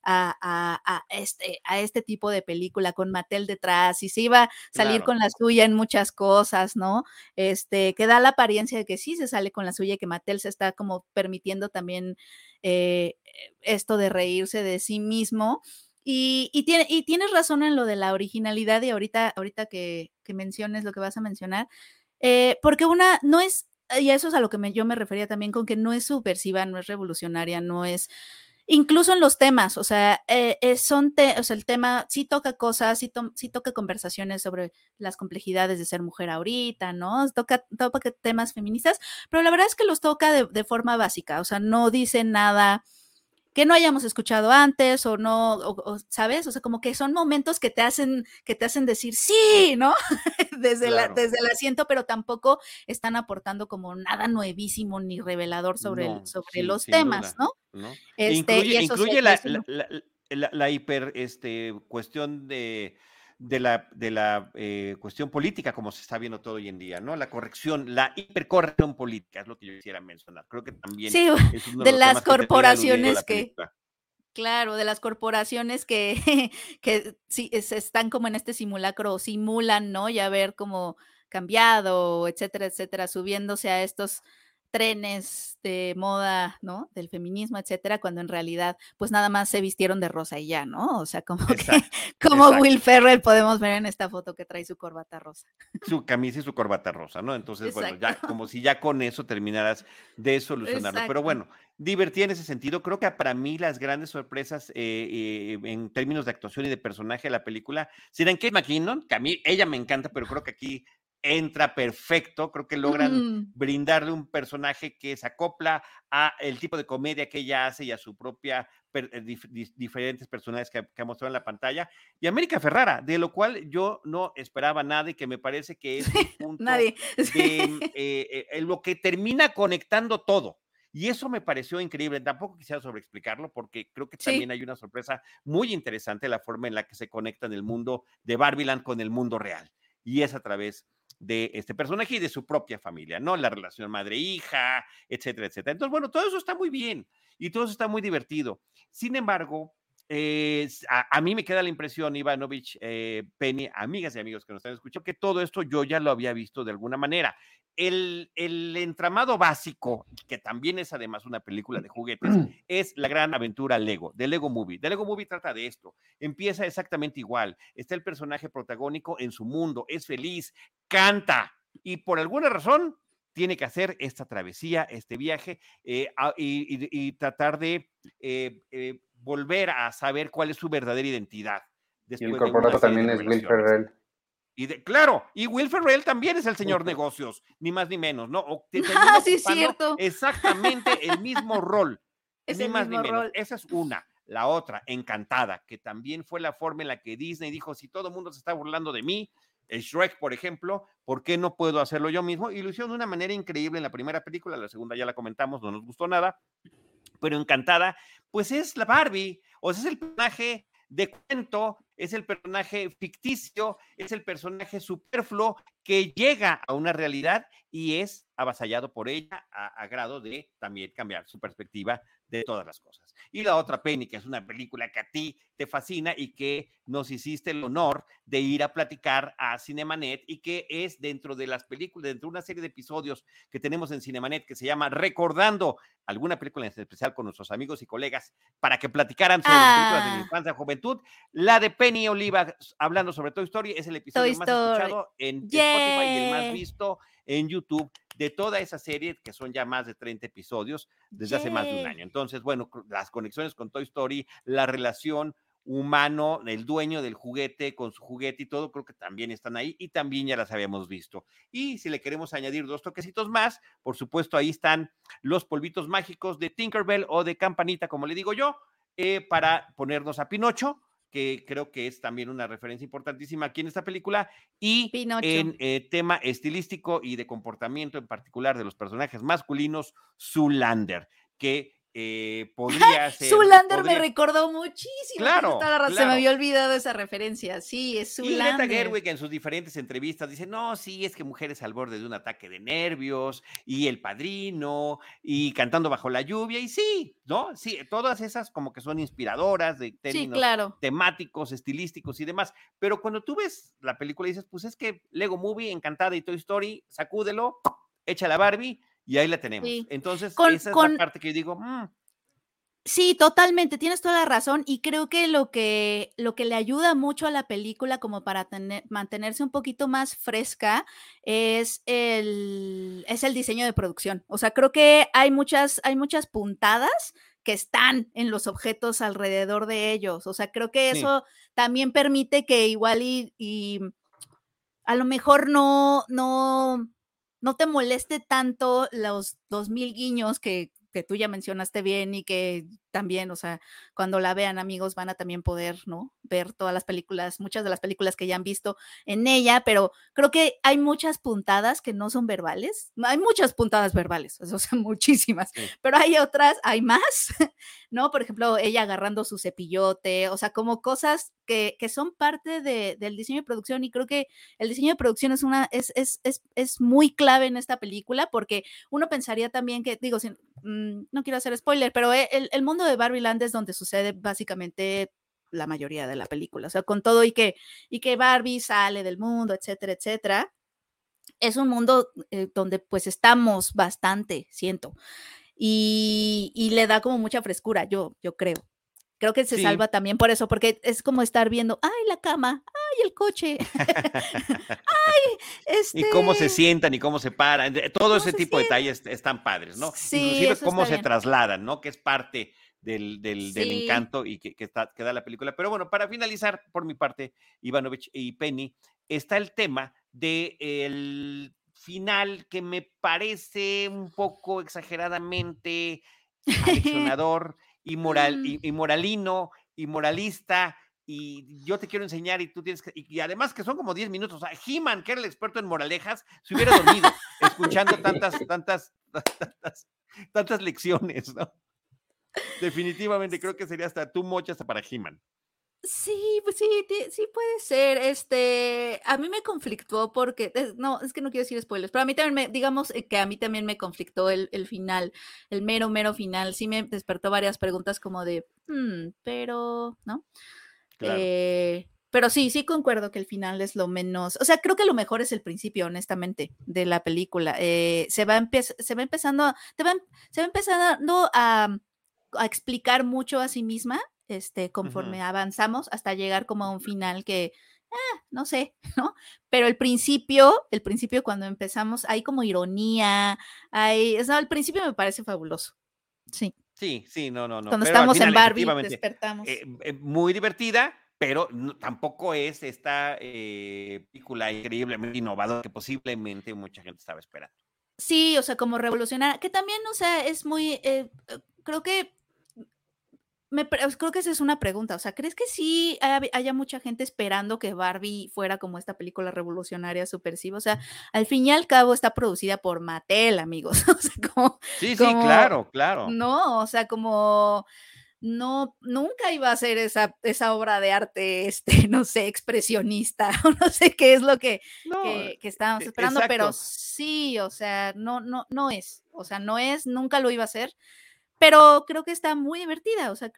[SPEAKER 5] a este tipo de película con Mattel detrás, y se iba a salir
[SPEAKER 4] Claro,
[SPEAKER 5] con la suya en muchas cosas, ¿no? Que da la apariencia de que sí se sale con la suya, que Mattel se está como permitiendo también esto de reírse de sí mismo. Y tienes razón en lo de la originalidad y ahorita que menciones lo que vas a mencionar, porque una no es, y eso es a lo que yo me refería también con que no es subversiva, no es revolucionaria, no es, incluso en los temas, o sea, o sea, el tema sí toca cosas, sí toca conversaciones sobre las complejidades de ser mujer ahorita, ¿no? Toca temas feministas, pero la verdad es que los toca de forma básica, o sea, no dice nada que no hayamos escuchado antes o no, ¿sabes? O sea, como que son momentos que te hacen decir sí, ¿no?
[SPEAKER 4] Claro.
[SPEAKER 5] Desde el asiento, pero tampoco están aportando como nada nuevísimo ni revelador sobre
[SPEAKER 4] No,
[SPEAKER 5] los
[SPEAKER 4] sin
[SPEAKER 5] temas,
[SPEAKER 4] duda,
[SPEAKER 5] ¿no?
[SPEAKER 4] ¿no?
[SPEAKER 5] Y eso sí hay
[SPEAKER 4] Incluye
[SPEAKER 5] que
[SPEAKER 4] la,
[SPEAKER 5] decirlo.
[SPEAKER 4] la hiper cuestión de la cuestión política, como se está viendo todo hoy en día, ¿no? La corrección, la hipercorrección política, es lo que yo quisiera mencionar. Creo que también
[SPEAKER 5] Sí,
[SPEAKER 4] es uno de
[SPEAKER 5] de
[SPEAKER 4] los
[SPEAKER 5] las
[SPEAKER 4] temas que termina aludiendo la
[SPEAKER 5] corporaciones que,
[SPEAKER 4] película.
[SPEAKER 5] claro, de las corporaciones que, que sí, están como en este simulacro o simulan, ¿no? Ya haber como cambiado, etcétera, subiéndose a estos trenes de moda, ¿no? Del feminismo, etcétera, cuando en realidad, pues nada más se vistieron de rosa y ya, ¿no? O sea, como que,
[SPEAKER 4] Exacto,
[SPEAKER 5] como Will
[SPEAKER 4] exacto.
[SPEAKER 5] Ferrell podemos ver en esta foto que trae su corbata rosa.
[SPEAKER 4] Su camisa y su corbata rosa, ¿no? Entonces, bueno,
[SPEAKER 5] Exacto,
[SPEAKER 4] ya como si ya con eso terminaras de solucionarlo. Pero
[SPEAKER 5] exacto.
[SPEAKER 4] bueno, divertida en ese sentido. Creo que para mí las grandes sorpresas en términos de actuación y de personaje de la película serán Kate McKinnon, que a mí ella me encanta, pero creo que aquí entra perfecto. Creo que logran
[SPEAKER 5] Mm,
[SPEAKER 4] brindarle un personaje que se acopla a el tipo de comedia que ella hace y a su propia diferentes personajes que ha mostrado en la pantalla y América Ferrara, de lo cual yo no esperaba nada y que me parece que es un punto
[SPEAKER 5] nadie.
[SPEAKER 4] de
[SPEAKER 5] Sí.
[SPEAKER 4] lo que termina conectando todo. Y eso me pareció increíble. Tampoco quisiera sobreexplicarlo porque creo que también
[SPEAKER 5] Sí.
[SPEAKER 4] hay una sorpresa muy interesante la forma en la que se conectan el mundo de Barbieland con el mundo real. Y es a través de este personaje y de su propia familia, ¿no? La relación madre-hija, etcétera, etcétera. Entonces, bueno, todo eso está muy bien y todo eso está muy divertido. Sin embargo, a mí me queda la impresión, Ivanovich, Penny, amigas y amigos que nos están escuchando, que todo esto yo ya lo había visto de alguna manera. El entramado básico, que también es además una película de juguetes, es La Gran Aventura Lego, de Lego Movie. De Lego Movie trata de esto. Empieza exactamente igual. Está el personaje protagónico en su mundo, es feliz, canta y por alguna razón tiene que hacer esta travesía, este viaje y tratar de volver a saber cuál es su verdadera identidad
[SPEAKER 3] Y el
[SPEAKER 4] después de una
[SPEAKER 3] corporativo
[SPEAKER 4] serie de
[SPEAKER 3] también es Will
[SPEAKER 4] revelaciones.
[SPEAKER 3] Ferrell.
[SPEAKER 4] Claro, y Will Ferrell también es el señor negocios, ni más ni menos, ¿no? Termina
[SPEAKER 5] Ah, sí, es
[SPEAKER 4] ocupando
[SPEAKER 5] cierto.
[SPEAKER 4] exactamente el mismo rol,
[SPEAKER 5] Es
[SPEAKER 4] ni
[SPEAKER 5] el
[SPEAKER 4] más ni
[SPEAKER 5] mismo
[SPEAKER 4] menos.
[SPEAKER 5] rol.
[SPEAKER 4] Esa es una. La otra, Encantada, que también fue la forma en la que Disney dijo, si todo el mundo se está burlando de mí, el Shrek, por ejemplo, ¿por qué no puedo hacerlo yo mismo? Y lo hicieron de una manera increíble en la primera película, la segunda ya la comentamos, no nos gustó nada, pero Encantada, pues es la Barbie, o sea, es el personaje de cuento, es el personaje ficticio, es el personaje superfluo que llega a una realidad y es avasallado por ella a grado de también cambiar su perspectiva de todas las cosas. Y la otra, Penny, que es una película que a ti te fascina y que nos hiciste el honor de ir a platicar a Cinemanet y que es dentro de las películas, dentro de una serie de episodios que tenemos en Cinemanet que se llama Recordando alguna película en especial con nuestros amigos y colegas para que platicaran sobre películas de la
[SPEAKER 5] Ah,
[SPEAKER 4] infancia y juventud. La de Penny Oliva hablando sobre Toy Story es el
[SPEAKER 5] Toy
[SPEAKER 4] episodio más
[SPEAKER 5] Story.
[SPEAKER 4] escuchado en Spotify y el más
[SPEAKER 5] ¡Yay!
[SPEAKER 4] visto en YouTube de toda esa serie, que son ya más de 30 episodios desde hace más de un
[SPEAKER 5] ¡Yay!
[SPEAKER 4] año. Entonces, bueno, las conexiones con Toy Story, la relación humano, el dueño del juguete con su juguete y todo, creo que también están ahí y también ya las habíamos visto. Y si le queremos añadir dos toquecitos más, por supuesto, ahí están los polvitos mágicos de Tinkerbell o de Campanita, como le digo yo, para ponernos a Pinocho, que creo que es también una referencia importantísima aquí en esta película, y
[SPEAKER 5] Pinocho.
[SPEAKER 4] en tema estilístico y de comportamiento en particular de los personajes masculinos, Zoolander, que podría ser,
[SPEAKER 5] Zoolander me
[SPEAKER 4] podría,
[SPEAKER 5] recordó muchísimo. Tienes toda
[SPEAKER 4] claro,
[SPEAKER 5] la razón. Se me
[SPEAKER 4] claro.
[SPEAKER 5] había olvidado esa referencia. Sí, es
[SPEAKER 4] Y Greta
[SPEAKER 5] Zoolander.
[SPEAKER 4] Gerwig en sus diferentes entrevistas dice, no, sí, es que mujeres al borde de un ataque de nervios, y El Padrino, y Cantando bajo la lluvia, y sí, ¿no? Sí, todas esas como que son inspiradoras de
[SPEAKER 5] Sí,
[SPEAKER 4] términos
[SPEAKER 5] claro.
[SPEAKER 4] temáticos, estilísticos y demás, pero cuando tú ves la película y dices, pues es que Lego Movie, Encantada y Toy Story, sacúdelo, echa la Barbie, y ahí la tenemos.
[SPEAKER 5] Sí.
[SPEAKER 4] Entonces,
[SPEAKER 5] Con,
[SPEAKER 4] esa es la
[SPEAKER 5] con,
[SPEAKER 4] parte que yo digo,
[SPEAKER 5] Sí, totalmente, tienes toda la razón, y creo que lo que le ayuda mucho a la película como para mantenerse un poquito más fresca es el diseño de producción. O sea, creo que hay muchas puntadas que están en los objetos alrededor de ellos. O sea, creo que
[SPEAKER 4] Sí,
[SPEAKER 5] eso también permite que igual y a lo mejor no te moleste tanto los 2000 guiños que tú ya mencionaste bien y que también, o sea, cuando la vean, amigos, van a también poder, ¿no? Ver todas las películas, muchas de las películas que ya han visto en ella, pero creo que hay muchas puntadas que no son verbales. Hay muchas puntadas verbales, o sea, muchísimas,
[SPEAKER 4] sí.
[SPEAKER 5] pero hay otras, hay más, ¿no? Por ejemplo, ella agarrando su cepillote, o sea, como cosas que son parte del diseño de producción, y creo que el diseño de producción es muy clave en esta película, porque uno pensaría también que, digo, no quiero hacer spoiler, pero el mundo de Barbie Land es donde sucede básicamente la mayoría de la película, o sea, con todo y que Barbie sale del mundo, etcétera, etcétera. Es un mundo donde pues estamos bastante, siento, y le da como mucha frescura, yo creo. Creo que se
[SPEAKER 4] Sí.
[SPEAKER 5] salva también por eso, porque es como estar viendo, ay, la cama, ay, el coche, ay,
[SPEAKER 4] Y cómo se
[SPEAKER 5] este,
[SPEAKER 4] sientan y cómo se paran, todo
[SPEAKER 5] ¿cómo
[SPEAKER 4] ese
[SPEAKER 5] se
[SPEAKER 4] tipo de
[SPEAKER 5] siente?
[SPEAKER 4] detalles están padres, ¿no?
[SPEAKER 5] Sí,
[SPEAKER 4] Inclusive
[SPEAKER 5] eso
[SPEAKER 4] cómo
[SPEAKER 5] está
[SPEAKER 4] se
[SPEAKER 5] bien.
[SPEAKER 4] trasladan, ¿no? Que es parte del
[SPEAKER 5] Sí.
[SPEAKER 4] encanto y que da la película. Pero bueno, para finalizar, por mi parte, Ivanovich y Penny, está el tema del final que me parece un poco exageradamente aleccionador y moral
[SPEAKER 5] Mm.
[SPEAKER 4] y moralino y moralista, y yo te quiero enseñar y tú tienes que, y además que son como 10 minutos, o sea, He-Man, que era el experto en moralejas, se hubiera dormido escuchando tantas lecciones, ¿no? Definitivamente creo que sería hasta too much hasta para He-Man.
[SPEAKER 5] Sí, pues sí, sí puede ser. A mí me conflictó porque, no, es que no quiero decir spoilers, pero a mí también digamos que a mí también me conflictó el final, el mero, mero final. Sí me despertó varias preguntas como de, pero, ¿no?
[SPEAKER 4] Claro.
[SPEAKER 5] Pero sí, sí concuerdo que el final es lo menos, o sea, creo que lo mejor es el principio, honestamente, de la película. Se va empezando, se va empezando a explicar mucho a sí misma,
[SPEAKER 4] Ujú.
[SPEAKER 5] conforme avanzamos, hasta llegar como a un final que, no sé, ¿no? Pero el principio cuando empezamos, hay como ironía, al principio me parece fabuloso. Sí,
[SPEAKER 4] Sí, sí, no, no, no.
[SPEAKER 5] cuando
[SPEAKER 4] Pero al
[SPEAKER 5] estamos en
[SPEAKER 4] final,
[SPEAKER 5] Barbie,
[SPEAKER 4] efectivamente,
[SPEAKER 5] despertamos.
[SPEAKER 4] muy divertida, pero tampoco es esta película increíblemente innovadora que posiblemente mucha gente estaba esperando.
[SPEAKER 5] Sí, o sea, como revolucionar, que también, o sea, es muy, creo que creo que esa es una pregunta, o sea, ¿crees que sí haya mucha gente esperando que Barbie fuera como esta película revolucionaria supersiva? O sea, al fin y al cabo está producida por Mattel, amigos, o sea, como
[SPEAKER 4] Sí, sí,
[SPEAKER 5] como
[SPEAKER 4] claro, claro.
[SPEAKER 5] no, o sea, como no, nunca iba a ser esa obra de arte, no sé, expresionista, o no sé qué es lo que
[SPEAKER 4] No,
[SPEAKER 5] que estábamos esperando, pero
[SPEAKER 4] exacto.
[SPEAKER 5] sí, o sea, no es, o sea, no es, nunca lo iba a hacer, pero creo que está muy divertida, o sea,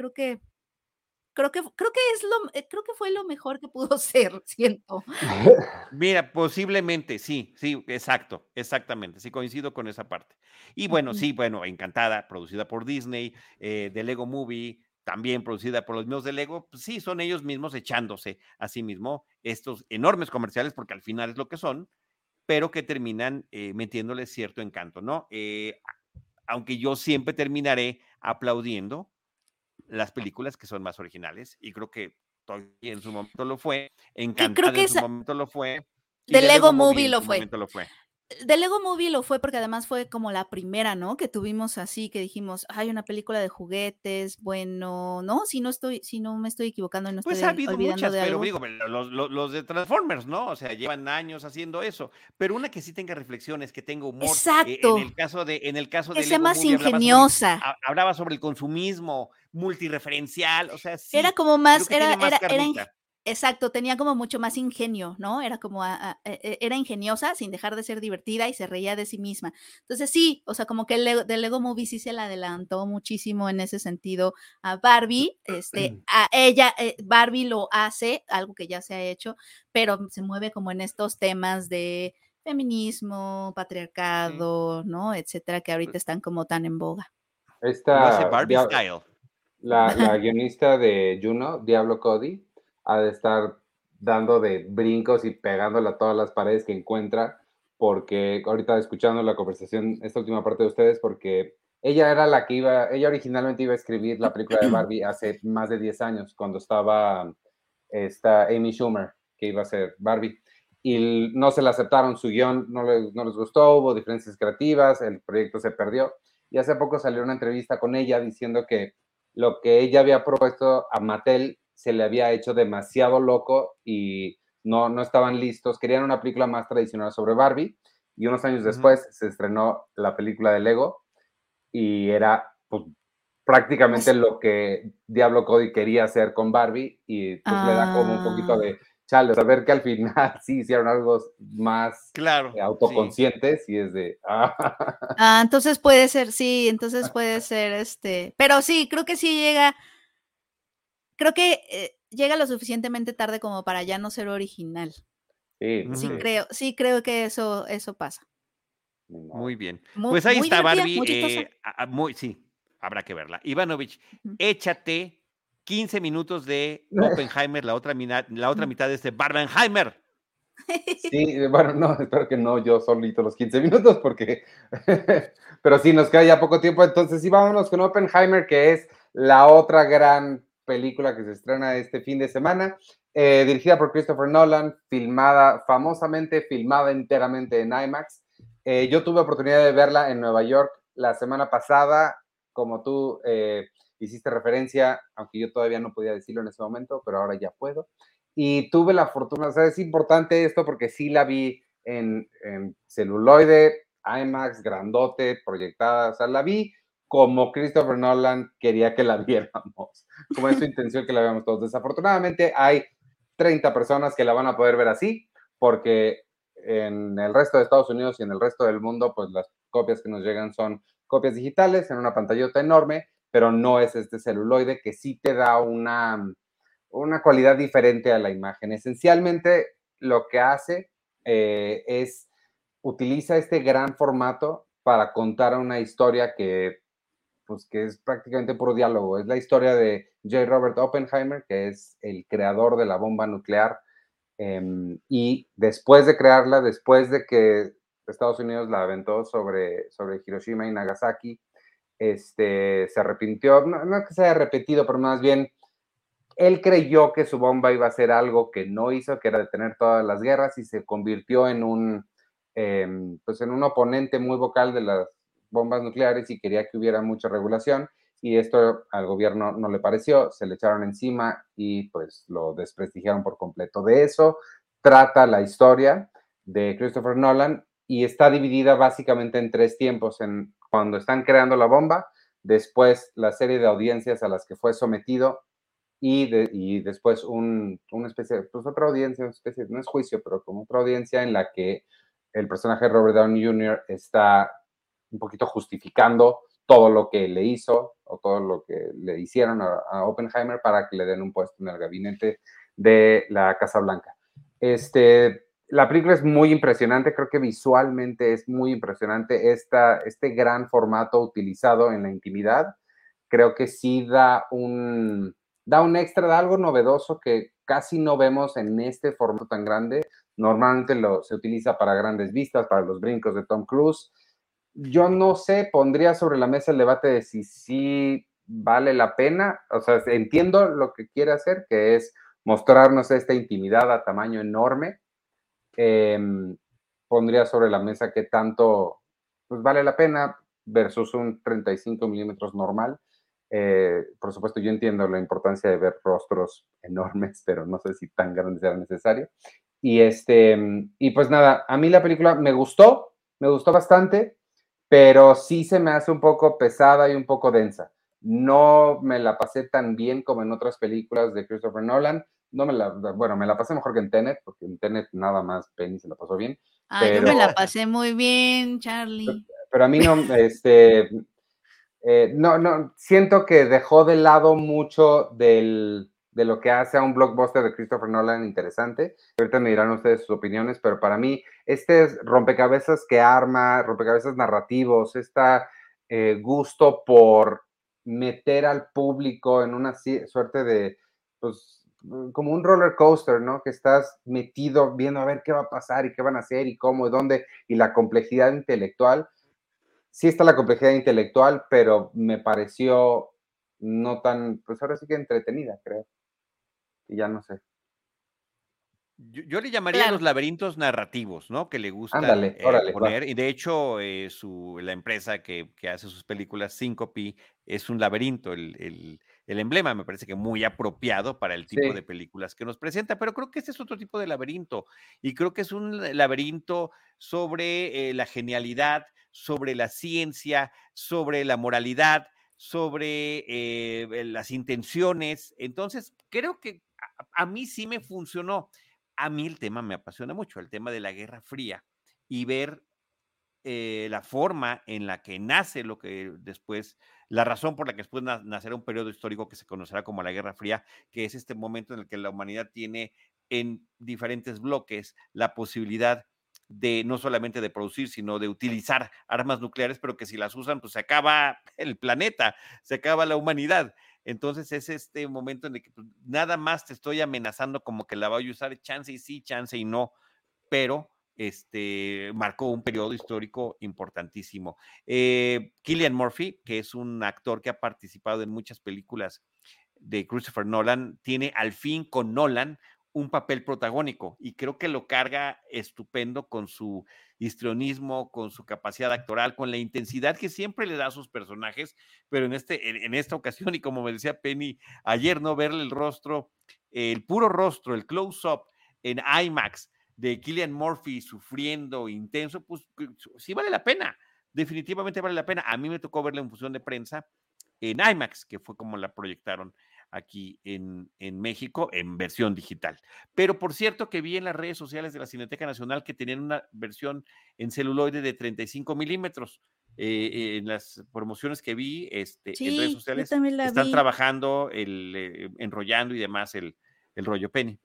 [SPEAKER 5] creo que fue lo mejor que pudo ser, siento.
[SPEAKER 4] Mira, posiblemente, sí, sí, exacto, exactamente, sí coincido con esa parte. Y bueno,
[SPEAKER 5] Ujú.
[SPEAKER 4] sí, bueno, Encantada, producida por Disney, The Lego Movie, también producida por los mismos de Lego, pues sí, son ellos mismos echándose a sí mismo estos enormes comerciales, porque al final es lo que son, pero que terminan metiéndole cierto encanto, ¿no? Aunque yo siempre terminaré aplaudiendo las películas que son más originales, y creo que Toy en su momento lo fue,
[SPEAKER 5] Que creo
[SPEAKER 4] Encantada
[SPEAKER 5] que
[SPEAKER 4] en su
[SPEAKER 5] esa
[SPEAKER 4] momento lo fue, y
[SPEAKER 5] de
[SPEAKER 4] The Lego
[SPEAKER 5] Lego
[SPEAKER 4] Movie
[SPEAKER 5] Movie
[SPEAKER 4] en
[SPEAKER 5] lo
[SPEAKER 4] su
[SPEAKER 5] fue.
[SPEAKER 4] momento lo fue.
[SPEAKER 5] De Lego Movie lo fue porque además fue como la primera, ¿no? Que tuvimos así, que dijimos: "Ay, una película de juguetes, bueno", ¿no? Si no me estoy equivocando y no
[SPEAKER 4] Pues ha
[SPEAKER 5] estoy
[SPEAKER 4] habido
[SPEAKER 5] olvidando
[SPEAKER 4] muchas,
[SPEAKER 5] de
[SPEAKER 4] pero
[SPEAKER 5] algo.
[SPEAKER 4] digo, los de Transformers, ¿no? O sea, llevan años haciendo eso, pero una que sí tenga reflexiones, que tenga humor,
[SPEAKER 5] Exacto,
[SPEAKER 4] en el caso
[SPEAKER 5] que
[SPEAKER 4] de
[SPEAKER 5] sea
[SPEAKER 4] Lego
[SPEAKER 5] más
[SPEAKER 4] Movie
[SPEAKER 5] ingeniosa.
[SPEAKER 4] hablaba sobre el consumismo multireferencial, o sea,
[SPEAKER 5] Era
[SPEAKER 4] sí,
[SPEAKER 5] como
[SPEAKER 4] creo
[SPEAKER 5] más
[SPEAKER 4] que tiene más
[SPEAKER 5] era
[SPEAKER 4] carnita.
[SPEAKER 5] exacto, tenía como mucho más ingenio, ¿no? Era como era ingeniosa sin dejar de ser divertida y se reía de sí misma. Entonces sí, o sea, como que The Lego Movie sí se la adelantó muchísimo en ese sentido a Barbie, a ella, Barbie lo hace, algo que ya se ha hecho, pero se mueve como en estos temas de feminismo,
[SPEAKER 4] Sí,
[SPEAKER 5] patriarcado, ¿no? Etcétera, que ahorita están como tan en boga.
[SPEAKER 4] lo hace
[SPEAKER 3] Esta,
[SPEAKER 4] Barbie Style.
[SPEAKER 3] La guionista de Juno, Diablo Cody, ha de estar dando de brincos y pegándole a todas las paredes que encuentra, porque ahorita escuchando la conversación, esta última parte de ustedes, porque ella era la que ella originalmente iba a escribir la película de Barbie hace más de 10 años, cuando estaba esta Amy Schumer, que iba a ser Barbie, y no se la aceptaron, su guión no les gustó, hubo diferencias creativas, el proyecto se perdió, y hace poco salió una entrevista con ella diciendo que lo que ella había propuesto a Mattel se le había hecho demasiado loco y no estaban listos. Querían una película más tradicional sobre Barbie y unos años después se estrenó la película de Lego y era pues, prácticamente lo que Diablo Cody quería hacer con Barbie y pues le da como un poquito de chale, saber que al final sí hicieron algo más
[SPEAKER 4] Claro, sí.
[SPEAKER 3] autoconscientes y es de...
[SPEAKER 5] Entonces puede ser, sí, entonces puede ser pero sí, creo que sí llega, creo que llega lo suficientemente tarde como para ya no ser original.
[SPEAKER 3] Sí,
[SPEAKER 5] Sí creo que eso pasa.
[SPEAKER 4] Muy bien.
[SPEAKER 5] Muy,
[SPEAKER 4] Pues ahí
[SPEAKER 5] muy
[SPEAKER 4] está
[SPEAKER 5] divertida,
[SPEAKER 4] Barbie.
[SPEAKER 5] muy chistosa.
[SPEAKER 4] Sí, habrá que verla. Ivanovich,
[SPEAKER 5] Ujú.
[SPEAKER 4] échate 15 minutos de Oppenheimer, la otra mitad de este Barbenheimer.
[SPEAKER 3] Sí, bueno, no, espero que no yo solito los 15 minutos, porque, pero sí, nos queda ya poco tiempo, entonces sí, vámonos con Oppenheimer, que es la otra gran película que se estrena este fin de semana, dirigida por Christopher Nolan, famosamente filmada enteramente en IMAX. Yo tuve oportunidad de verla en Nueva York la semana pasada, como tú hiciste referencia, aunque yo todavía no podía decirlo en ese momento, pero ahora ya puedo. Y tuve la fortuna, o sea, es importante esto porque sí la vi en celuloide, IMAX, grandote, proyectada, o sea, la vi como Christopher Nolan quería que la viéramos, como es su intención que la veamos todos. Desafortunadamente hay 30 personas que la van a poder ver así, porque en el resto de Estados Unidos y en el resto del mundo, pues las copias que nos llegan son copias digitales en una pantallota enorme, pero no es este celuloide que sí te da una cualidad diferente a la imagen. Esencialmente lo que hace es utiliza este gran formato para contar una historia pues, que es prácticamente puro diálogo. Es la historia de J. Robert Oppenheimer, que es el creador de la bomba nuclear. Y después de crearla, después de que Estados Unidos la aventó sobre Hiroshima y Nagasaki, se arrepintió, no que se haya repetido, pero más bien él creyó que su bomba iba a ser algo que no hizo, que era detener todas las guerras, y se convirtió pues en un oponente muy vocal de las bombas nucleares y quería que hubiera mucha regulación. Y esto al gobierno no le pareció, se le echaron encima y pues lo desprestigiaron por completo. De eso trata la historia de Christopher Nolan y está dividida básicamente en tres tiempos: en cuando están creando la bomba, después la serie de audiencias a las que fue sometido y después una especie, pues otra audiencia, una especie, no es juicio, pero como otra audiencia en la que el personaje de Robert Downey Jr. está un poquito justificando todo lo que le hizo o todo lo que le hicieron a Oppenheimer para que le den un puesto en el gabinete de la Casa Blanca. La película es muy impresionante, creo que visualmente es muy impresionante este gran formato utilizado en la intimidad. Creo que sí da un extra, da algo novedoso que casi no vemos en este formato tan grande. Normalmente se utiliza para grandes vistas, para los brincos de Tom Cruise. Yo no sé, pondría sobre la mesa el debate de si sí vale la pena. O sea, entiendo lo que quiere hacer, que es mostrarnos esta intimidad a tamaño enorme. Pondría sobre la mesa qué tanto pues, vale la pena versus un 35 milímetros normal. Por supuesto, yo entiendo la importancia de ver rostros enormes, pero no sé si tan grandes era necesario. Y pues nada, a mí la película me gustó bastante, pero sí se me hace un poco pesada y un poco densa. No me la pasé tan bien como en otras películas de Christopher Nolan. Me la pasé mejor que en Tenet, porque en Tenet nada más Penny se la pasó bien.
[SPEAKER 5] Yo me la pasé muy bien, Charlie.
[SPEAKER 3] Pero a mí no, no, siento que dejó de lado mucho de lo que hace a un blockbuster de Christopher Nolan interesante. Ahorita me dirán ustedes sus opiniones, pero para mí este es rompecabezas que arma, rompecabezas narrativos, gusto por meter al público en una suerte de, pues, como un roller coaster, ¿no? Que estás metido viendo a ver qué va a pasar y qué van a hacer y cómo y dónde, y la complejidad intelectual. Sí está la complejidad intelectual, pero me pareció no tan, pues ahora sí que entretenida, creo. Y ya no sé.
[SPEAKER 4] Yo le llamaría los
[SPEAKER 5] Claro.
[SPEAKER 4] laberintos narrativos, ¿no? Que le gustan
[SPEAKER 3] Ándale, órale, va.
[SPEAKER 4] poner. Y de hecho, la empresa que hace sus películas, Syncope, es un laberinto, el emblema me parece que muy apropiado para el tipo de
[SPEAKER 3] Sí,
[SPEAKER 4] películas que nos presenta, pero creo que este es otro tipo de laberinto. Y creo que es un laberinto sobre la genialidad, sobre la ciencia, sobre la moralidad, sobre las intenciones. Entonces, creo que a mí sí me funcionó. A mí el tema me apasiona mucho, el tema de la Guerra Fría y ver la forma en la que nace lo que después, la razón por la que después nacerá un periodo histórico que se conocerá como la Guerra Fría, que es este momento en el que la humanidad tiene en diferentes bloques la posibilidad de no solamente de producir, sino de utilizar armas nucleares, pero que si las usan, pues se acaba el planeta, se acaba la humanidad. Entonces es este momento en el que pues, nada más te estoy amenazando como que la voy a usar, chance y sí, chance y no, pero marcó un periodo histórico importantísimo. Cillian Murphy, que es un actor que ha participado en muchas películas de Christopher Nolan, tiene al fin con Nolan un papel protagónico y creo que lo carga estupendo con su histrionismo, con su capacidad actoral, con la intensidad que siempre le da a sus personajes, pero en esta ocasión, y como me decía Penny ayer, no verle el rostro, el puro rostro, el close-up en IMAX de Cillian Murphy sufriendo intenso, pues sí vale la pena, definitivamente vale la pena. A mí me tocó verla en función de prensa en IMAX, que fue como la proyectaron aquí en México en versión digital. Pero por cierto que vi en las redes sociales de la Cineteca Nacional que tenían una versión en celuloide de 35 milímetros. En las promociones que vi en redes
[SPEAKER 5] Sí, yo
[SPEAKER 4] sociales
[SPEAKER 5] también la
[SPEAKER 4] están
[SPEAKER 5] vi.
[SPEAKER 4] trabajando, enrollando y demás el rollo Penny.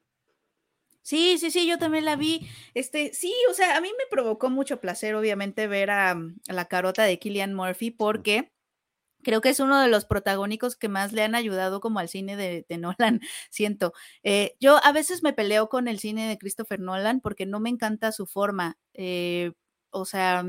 [SPEAKER 5] Sí, sí, sí, yo también la vi. Sí, o sea, a mí me provocó mucho placer, obviamente, ver a la carota de Cillian Murphy, porque creo que es uno de los protagónicos que más le han ayudado como al cine de Nolan, siento. Yo a veces me peleo con el cine de Christopher Nolan porque no me encanta su forma. O sea,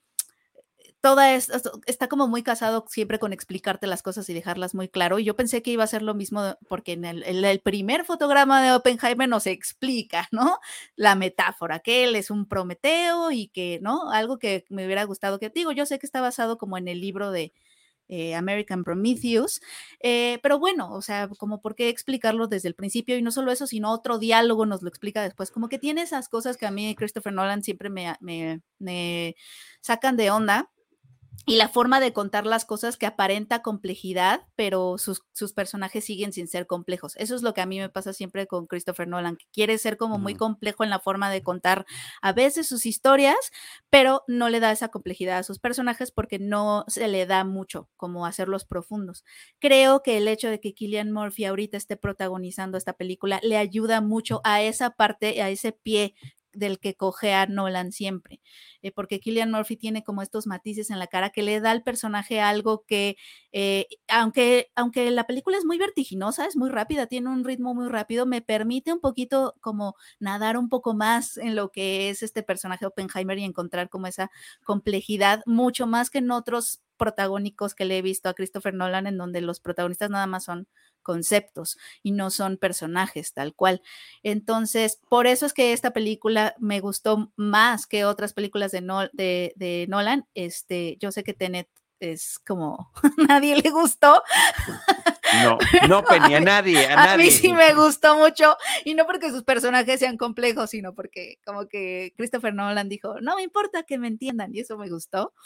[SPEAKER 5] está como muy casado siempre con explicarte las cosas y dejarlas muy claro. Y yo pensé que iba a ser lo mismo porque en el primer fotograma de Oppenheimer nos explica, ¿no? La metáfora, que él es un Prometeo y que, ¿no? Algo que me hubiera gustado que, digo, yo sé que está basado como en el libro de American Prometheus, pero bueno, o sea, como por qué explicarlo desde el principio y no solo eso, sino otro diálogo nos lo explica después, como que tiene esas cosas que a mí Christopher Nolan siempre me sacan de onda y la forma de contar las cosas que aparenta complejidad, pero sus personajes siguen sin ser complejos. Eso es lo que a mí me pasa siempre con Christopher Nolan, que quiere ser como muy complejo en la forma de contar a veces sus historias, pero no le da esa complejidad a sus personajes porque no se le da mucho como hacerlos profundos. Creo que el hecho de que Cillian Murphy ahorita esté protagonizando esta película le ayuda mucho a esa parte, a ese pie del que cojea Nolan siempre, porque Cillian Murphy tiene como estos matices en la cara que le da al personaje algo que, aunque la película es muy vertiginosa, es muy rápida, tiene un ritmo muy rápido, me permite un poquito como nadar un poco más en lo que es este personaje Oppenheimer y encontrar como esa complejidad, mucho más que en otros protagónicos que le he visto a Christopher Nolan, en donde los protagonistas nada más son conceptos y no son personajes tal cual. Entonces, por eso es que esta película me gustó más que otras películas de Nolan. Yo sé que Tenet es como nadie le gustó.
[SPEAKER 4] No, no, Penny, a nadie, a
[SPEAKER 5] A
[SPEAKER 4] nadie.
[SPEAKER 5] mí sí me gustó mucho, y no porque sus personajes sean complejos, sino porque como que Christopher Nolan dijo, no me importa que me entiendan, y eso me gustó.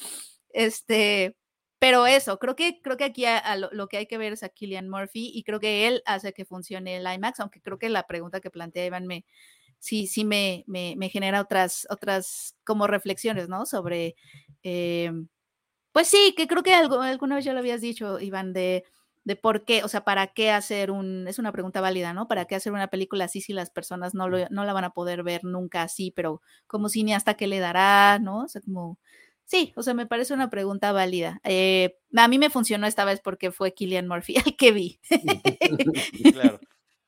[SPEAKER 5] Pero eso, creo que aquí lo que hay que ver es a Cillian Murphy, y creo que él hace que funcione el IMAX, aunque creo que la pregunta que plantea Iván sí me genera otras como reflexiones, ¿no? Sobre, pues sí, que creo que alguna vez ya lo habías dicho, Iván, de por qué, o sea, para qué hacer es una pregunta válida, ¿no? ¿Para qué hacer una película así si las personas no la van a poder ver nunca así, pero como cineasta, ¿qué le dará, no? O sea, como Sí, o sea, me parece una pregunta válida. A mí me funcionó esta vez porque fue Cillian Murphy el que vi.
[SPEAKER 4] Claro.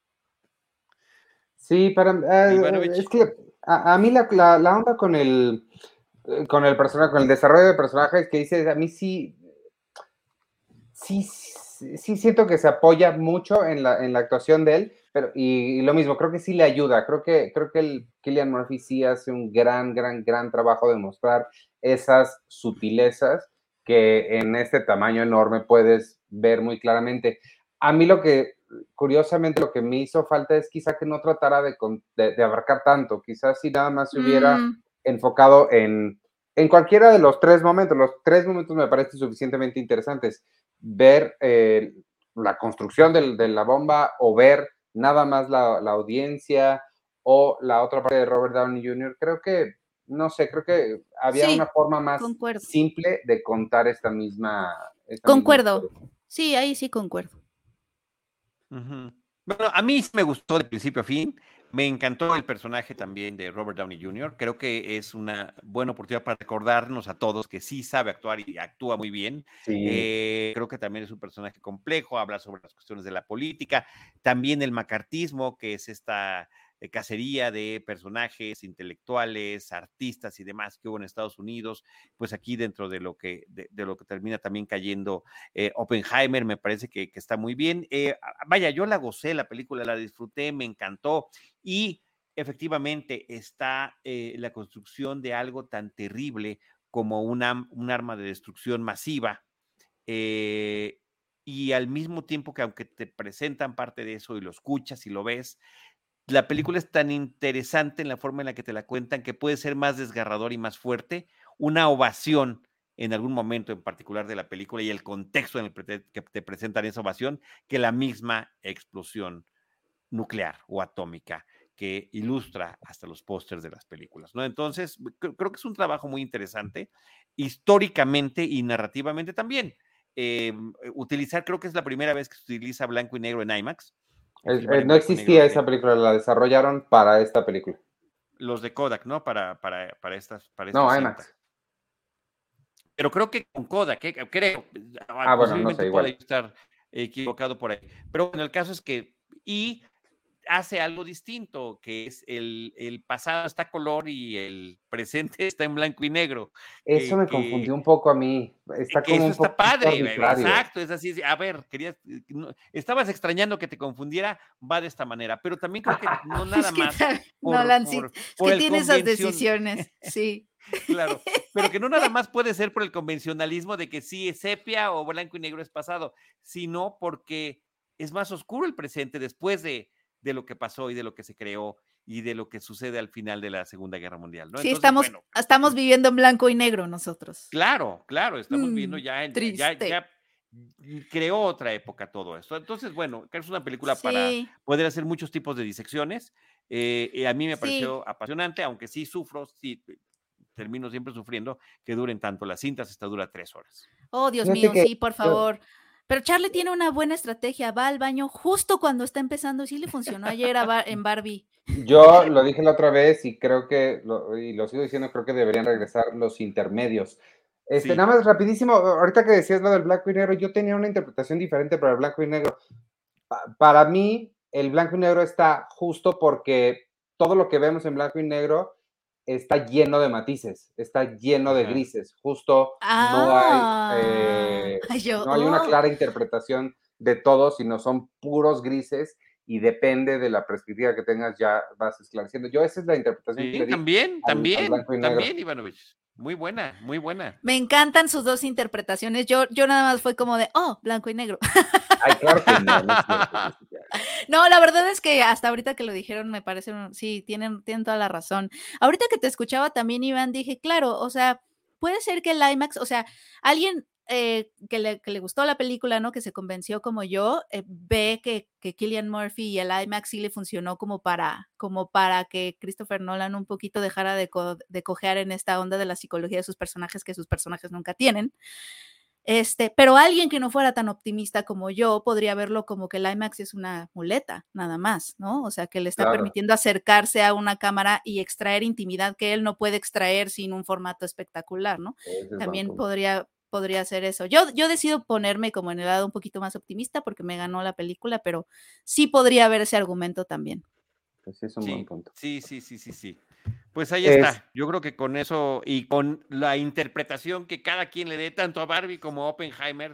[SPEAKER 3] Sí, es
[SPEAKER 4] Ivanovich.
[SPEAKER 3] que a mí la onda con el personaje, con el desarrollo de personajes que dices, a mí sí siento que se apoya mucho en la actuación de él, pero y lo mismo, creo que sí le ayuda, creo que el Cillian Murphy sí hace un gran trabajo de mostrar esas sutilezas que en este tamaño enorme puedes ver muy claramente. A mí curiosamente, lo que me hizo falta es quizá que no tratara de abarcar tanto, quizás si nada más se hubiera
[SPEAKER 5] Mm,
[SPEAKER 3] enfocado en cualquiera de los 3 momentos me parecen suficientemente interesantes ver la construcción de la bomba o ver nada más la audiencia o la otra parte de Robert Downey Jr., no sé, creo que había una
[SPEAKER 5] sí,
[SPEAKER 3] forma más
[SPEAKER 5] concuerdo.
[SPEAKER 3] simple de contar esta misma
[SPEAKER 5] Concuerdo.
[SPEAKER 3] historia.
[SPEAKER 5] Sí, ahí sí concuerdo.
[SPEAKER 4] Ujú. Bueno, a mí sí me gustó de principio a fin. Me encantó el personaje también de Robert Downey Jr. Creo que es una buena oportunidad para recordarnos a todos que sí sabe actuar y actúa muy bien.
[SPEAKER 3] Sí,
[SPEAKER 4] Creo que también es un personaje complejo, habla sobre las cuestiones de la política, también el macartismo, que es esta cacería de personajes intelectuales, artistas y demás que hubo en Estados Unidos, pues aquí dentro de lo que termina también cayendo Oppenheimer, me parece que está muy bien. Vaya, yo la gocé, la película la disfruté, me encantó y efectivamente está la construcción de algo tan terrible como un arma de destrucción masiva, eh, y al mismo tiempo que aunque te presentan parte de eso y lo escuchas y lo ves, la película es tan interesante en la forma en la que te la cuentan que puede ser más desgarrador y más fuerte. Una ovación en algún momento en particular de la película y el contexto en el que te presentan esa ovación que la misma explosión nuclear o atómica que ilustra hasta los pósters de las películas, ¿no? Entonces, creo que es un trabajo muy interesante, históricamente y narrativamente también. Utilizar, creo que es la primera vez que se utiliza blanco y negro en IMAX, o filmar en
[SPEAKER 3] no
[SPEAKER 4] blanco y negro
[SPEAKER 3] existía esa película, la desarrollaron para esta película.
[SPEAKER 4] los de Kodak, ¿no? Para esta
[SPEAKER 3] No,
[SPEAKER 4] cinta.
[SPEAKER 3] IMAX.
[SPEAKER 4] Pero creo que con Kodak, creo,
[SPEAKER 3] Bueno, no sé,
[SPEAKER 4] posiblemente pueda
[SPEAKER 3] igual.
[SPEAKER 4] estar equivocado por ahí. Pero bueno, el caso es que, y hace algo distinto, que es el pasado está a color y el presente está en blanco y negro,
[SPEAKER 3] Eso me confundió un poco a mí. Está
[SPEAKER 4] que
[SPEAKER 3] como
[SPEAKER 4] eso
[SPEAKER 3] un
[SPEAKER 4] está
[SPEAKER 3] poquito
[SPEAKER 4] padre,
[SPEAKER 3] arbitrario.
[SPEAKER 4] exacto, es así, a ver, querías, estabas extrañando que te confundiera, va de esta manera, pero también creo que no nada
[SPEAKER 5] Es que
[SPEAKER 4] más por,
[SPEAKER 5] Nolan sí,
[SPEAKER 4] por,
[SPEAKER 5] es
[SPEAKER 4] por
[SPEAKER 5] que
[SPEAKER 4] el
[SPEAKER 5] tiene esas
[SPEAKER 4] convención,
[SPEAKER 5] decisiones, sí.
[SPEAKER 4] claro, pero que no nada más puede ser por el convencionalismo de que sí es sepia o blanco y negro es pasado, sino porque es más oscuro el presente después de lo que pasó y de lo que se creó y de lo que sucede al final de la Segunda Guerra Mundial, ¿no?
[SPEAKER 5] Sí,
[SPEAKER 4] Entonces, bueno,
[SPEAKER 5] estamos viviendo en blanco y negro nosotros.
[SPEAKER 4] claro, claro, estamos viendo
[SPEAKER 5] Mm,
[SPEAKER 4] ya,
[SPEAKER 5] triste.
[SPEAKER 4] creó otra época todo esto. Entonces, bueno, que es una película para
[SPEAKER 5] Sí,
[SPEAKER 4] poder hacer muchos tipos de disecciones. A mí me
[SPEAKER 5] sí.
[SPEAKER 4] pareció apasionante, aunque sí sufro, sí termino siempre sufriendo que duren tanto. Las cintas, esta dura 3 horas.
[SPEAKER 5] Oh, Dios
[SPEAKER 3] Fíjate
[SPEAKER 5] mío,
[SPEAKER 3] que
[SPEAKER 5] sí, por favor. Pero Charlie tiene una buena estrategia, va al baño justo cuando está empezando, sí le funcionó ayer en Barbie.
[SPEAKER 3] yo lo dije la otra vez y y lo sigo diciendo, creo que deberían regresar los intermedios. Nada
[SPEAKER 4] Sí,
[SPEAKER 3] más rapidísimo, ahorita que decías lo del blanco y negro, yo tenía una interpretación diferente para el blanco y negro. Para mí, el blanco y negro está justo porque todo lo que vemos en blanco y negro está lleno de matices, está lleno de
[SPEAKER 4] ajá.
[SPEAKER 3] grises. Justo
[SPEAKER 5] Ah, yo,
[SPEAKER 3] no hay una
[SPEAKER 5] oh,
[SPEAKER 3] clara interpretación de todo, sino son puros grises y depende de la perspectiva que tengas, ya vas esclareciendo. Yo esa es la interpretación que
[SPEAKER 4] Sí,
[SPEAKER 3] le di
[SPEAKER 4] también,
[SPEAKER 3] al
[SPEAKER 4] también,
[SPEAKER 3] blanco y negro.
[SPEAKER 4] también, Ivanovich. Muy buena, muy buena.
[SPEAKER 5] me encantan sus dos interpretaciones. Yo nada más fue como de, oh, blanco y negro.
[SPEAKER 3] Ay, claro que no, no es cierto, Jessica.
[SPEAKER 5] No, la verdad es que hasta ahorita que lo dijeron me parece, sí, tienen toda la razón. Ahorita que te escuchaba también, Iván, dije, claro, o sea, puede ser que el IMAX, o sea, alguien que le gustó la película, ¿no? Que se convenció como yo, ve que Cillian Murphy y el IMAX sí le funcionó como para que Christopher Nolan un poquito dejara de cojear en esta onda de la psicología de sus personajes que sus personajes nunca tienen. Pero alguien que no fuera tan optimista como yo podría verlo como que el IMAX es una muleta, nada más, ¿no? O sea, que le está permitiendo acercarse a una cámara y extraer intimidad que él no puede extraer sin un formato espectacular, ¿no? También podría hacer eso. Yo decido ponerme como en el lado un poquito más optimista porque me ganó la película, pero sí podría haber ese argumento también.
[SPEAKER 3] Pues es un buen punto.
[SPEAKER 4] Sí. Pues ahí está. Yo creo que con eso y con la interpretación que cada quien le dé, tanto a Barbie como a Oppenheimer,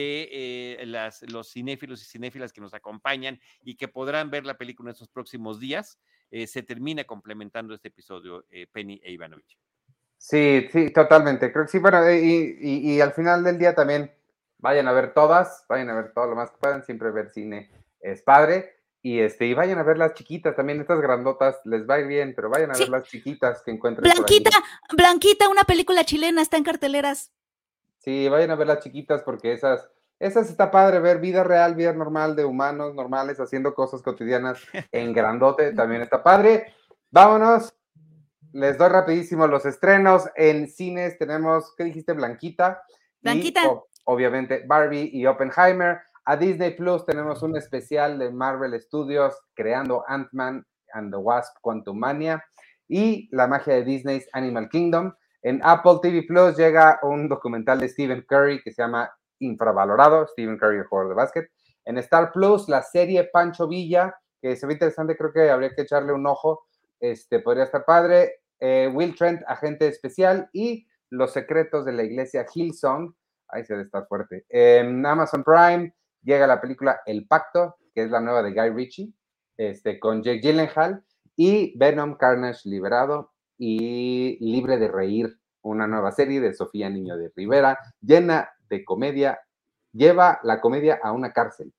[SPEAKER 4] de los cinéfilos y cinéfilas que nos acompañan y que podrán ver la película en estos próximos días, se termina complementando este episodio, Penny e Ivanovich.
[SPEAKER 3] Sí, totalmente. Creo que sí, bueno, y al final del día también vayan a ver todas, vayan a ver todo lo más que puedan, siempre ver cine es padre. Y vayan a ver las chiquitas, también estas grandotas les va a ir bien, pero vayan a ver las chiquitas que encuentren.
[SPEAKER 5] Blanquita, una película chilena, está en carteleras.
[SPEAKER 3] Sí, vayan a ver las chiquitas porque esas está padre ver vida real, vida normal de humanos normales haciendo cosas cotidianas en grandote, también está padre. Vámonos, les doy rapidísimo los estrenos en cines. Tenemos, ¿qué dijiste? Blanquita. Y, obviamente Barbie y Oppenheimer. A Disney Plus tenemos un especial de Marvel Studios creando Ant-Man and the Wasp Quantumania y la magia de Disney's Animal Kingdom. En Apple TV Plus llega un documental de Stephen Curry que se llama Infravalorado, Stephen Curry, el jugador de básquet. En Star Plus, la serie Pancho Villa, que se ve interesante, creo que habría que echarle un ojo, podría estar padre. Will Trent, agente especial, y Los secretos de la iglesia Hillsong, ahí se debe estar fuerte. En Amazon Prime llega la película El Pacto, que es la nueva de Guy Ritchie, con Jake Gyllenhaal, y Venom Carnage Liberado y Libre de Reír, una nueva serie de Sofía Niño de Rivera, llena de comedia, lleva la comedia a una cárcel.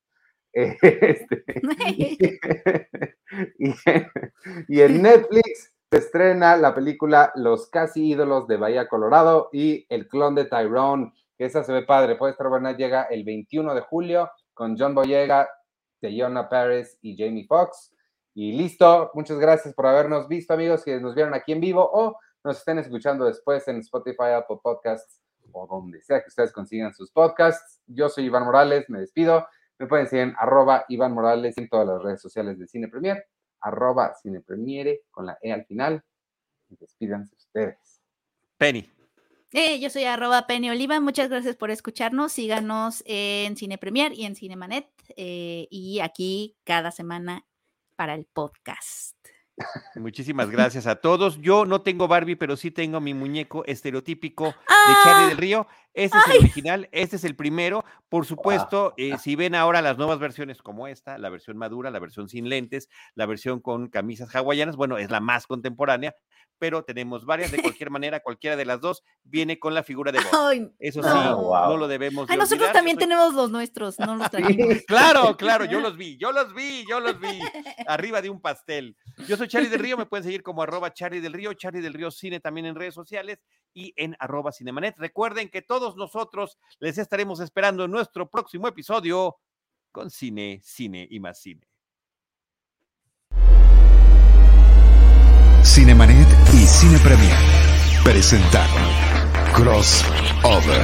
[SPEAKER 3] Y en Netflix se estrena la película Los Casi Ídolos de Bahía Colorado y El Clon de Tyrone, que esa se ve padre, puede estar buena, llega el 21 de julio con John Boyega, Teyonah Parris y Jamie Foxx. Y listo, muchas gracias por habernos visto, amigos, que nos vieron aquí en vivo o nos estén escuchando después en Spotify, Apple Podcasts o donde sea que ustedes consigan sus podcasts. Yo soy Iván Morales, me despido. Me pueden seguir en @Iván Morales en todas las redes sociales de Cine Premier, @cinepremiere con la E al final. Y despídanse ustedes.
[SPEAKER 4] Penny.
[SPEAKER 5] Yo soy @Penny Oliva. Muchas gracias por escucharnos. Síganos en Cine Premier y en Cinemanet. Y aquí cada semana para el podcast.
[SPEAKER 4] Muchísimas gracias a todos. Yo no tengo Barbie, pero sí tengo mi muñeco estereotípico de Charlie del Río. Este es el original, este es el primero. Por supuesto, si ven ahora las nuevas versiones como esta, la versión madura, la versión sin lentes, la versión con camisas hawaianas, bueno, es la más contemporánea, pero tenemos varias. De cualquier manera, cualquiera de las dos viene con la figura de Buzz. Eso sí, no lo debemos de
[SPEAKER 5] nosotros
[SPEAKER 4] olvidar.
[SPEAKER 5] También tenemos los nuestros, no los trajimos.
[SPEAKER 4] Claro, yo los vi. Arriba de un pastel. Yo soy Charlie del Río, me pueden seguir como @Charlie del Río Cine también en redes sociales y en @Cinemanet. Recuerden que todos nosotros les estaremos esperando en nuestro próximo episodio con Cine y más Cine.
[SPEAKER 1] Cinemanet y Cine Premier presentaron Crossover,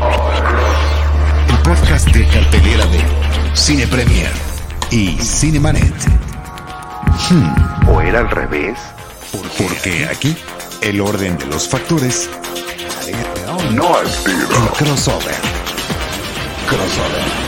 [SPEAKER 1] el podcast de cartelera de Cine Premier y Cinemanet.
[SPEAKER 2] ¿O era al revés?
[SPEAKER 1] Porque aquí el orden de los factores
[SPEAKER 2] no es
[SPEAKER 1] Crossover.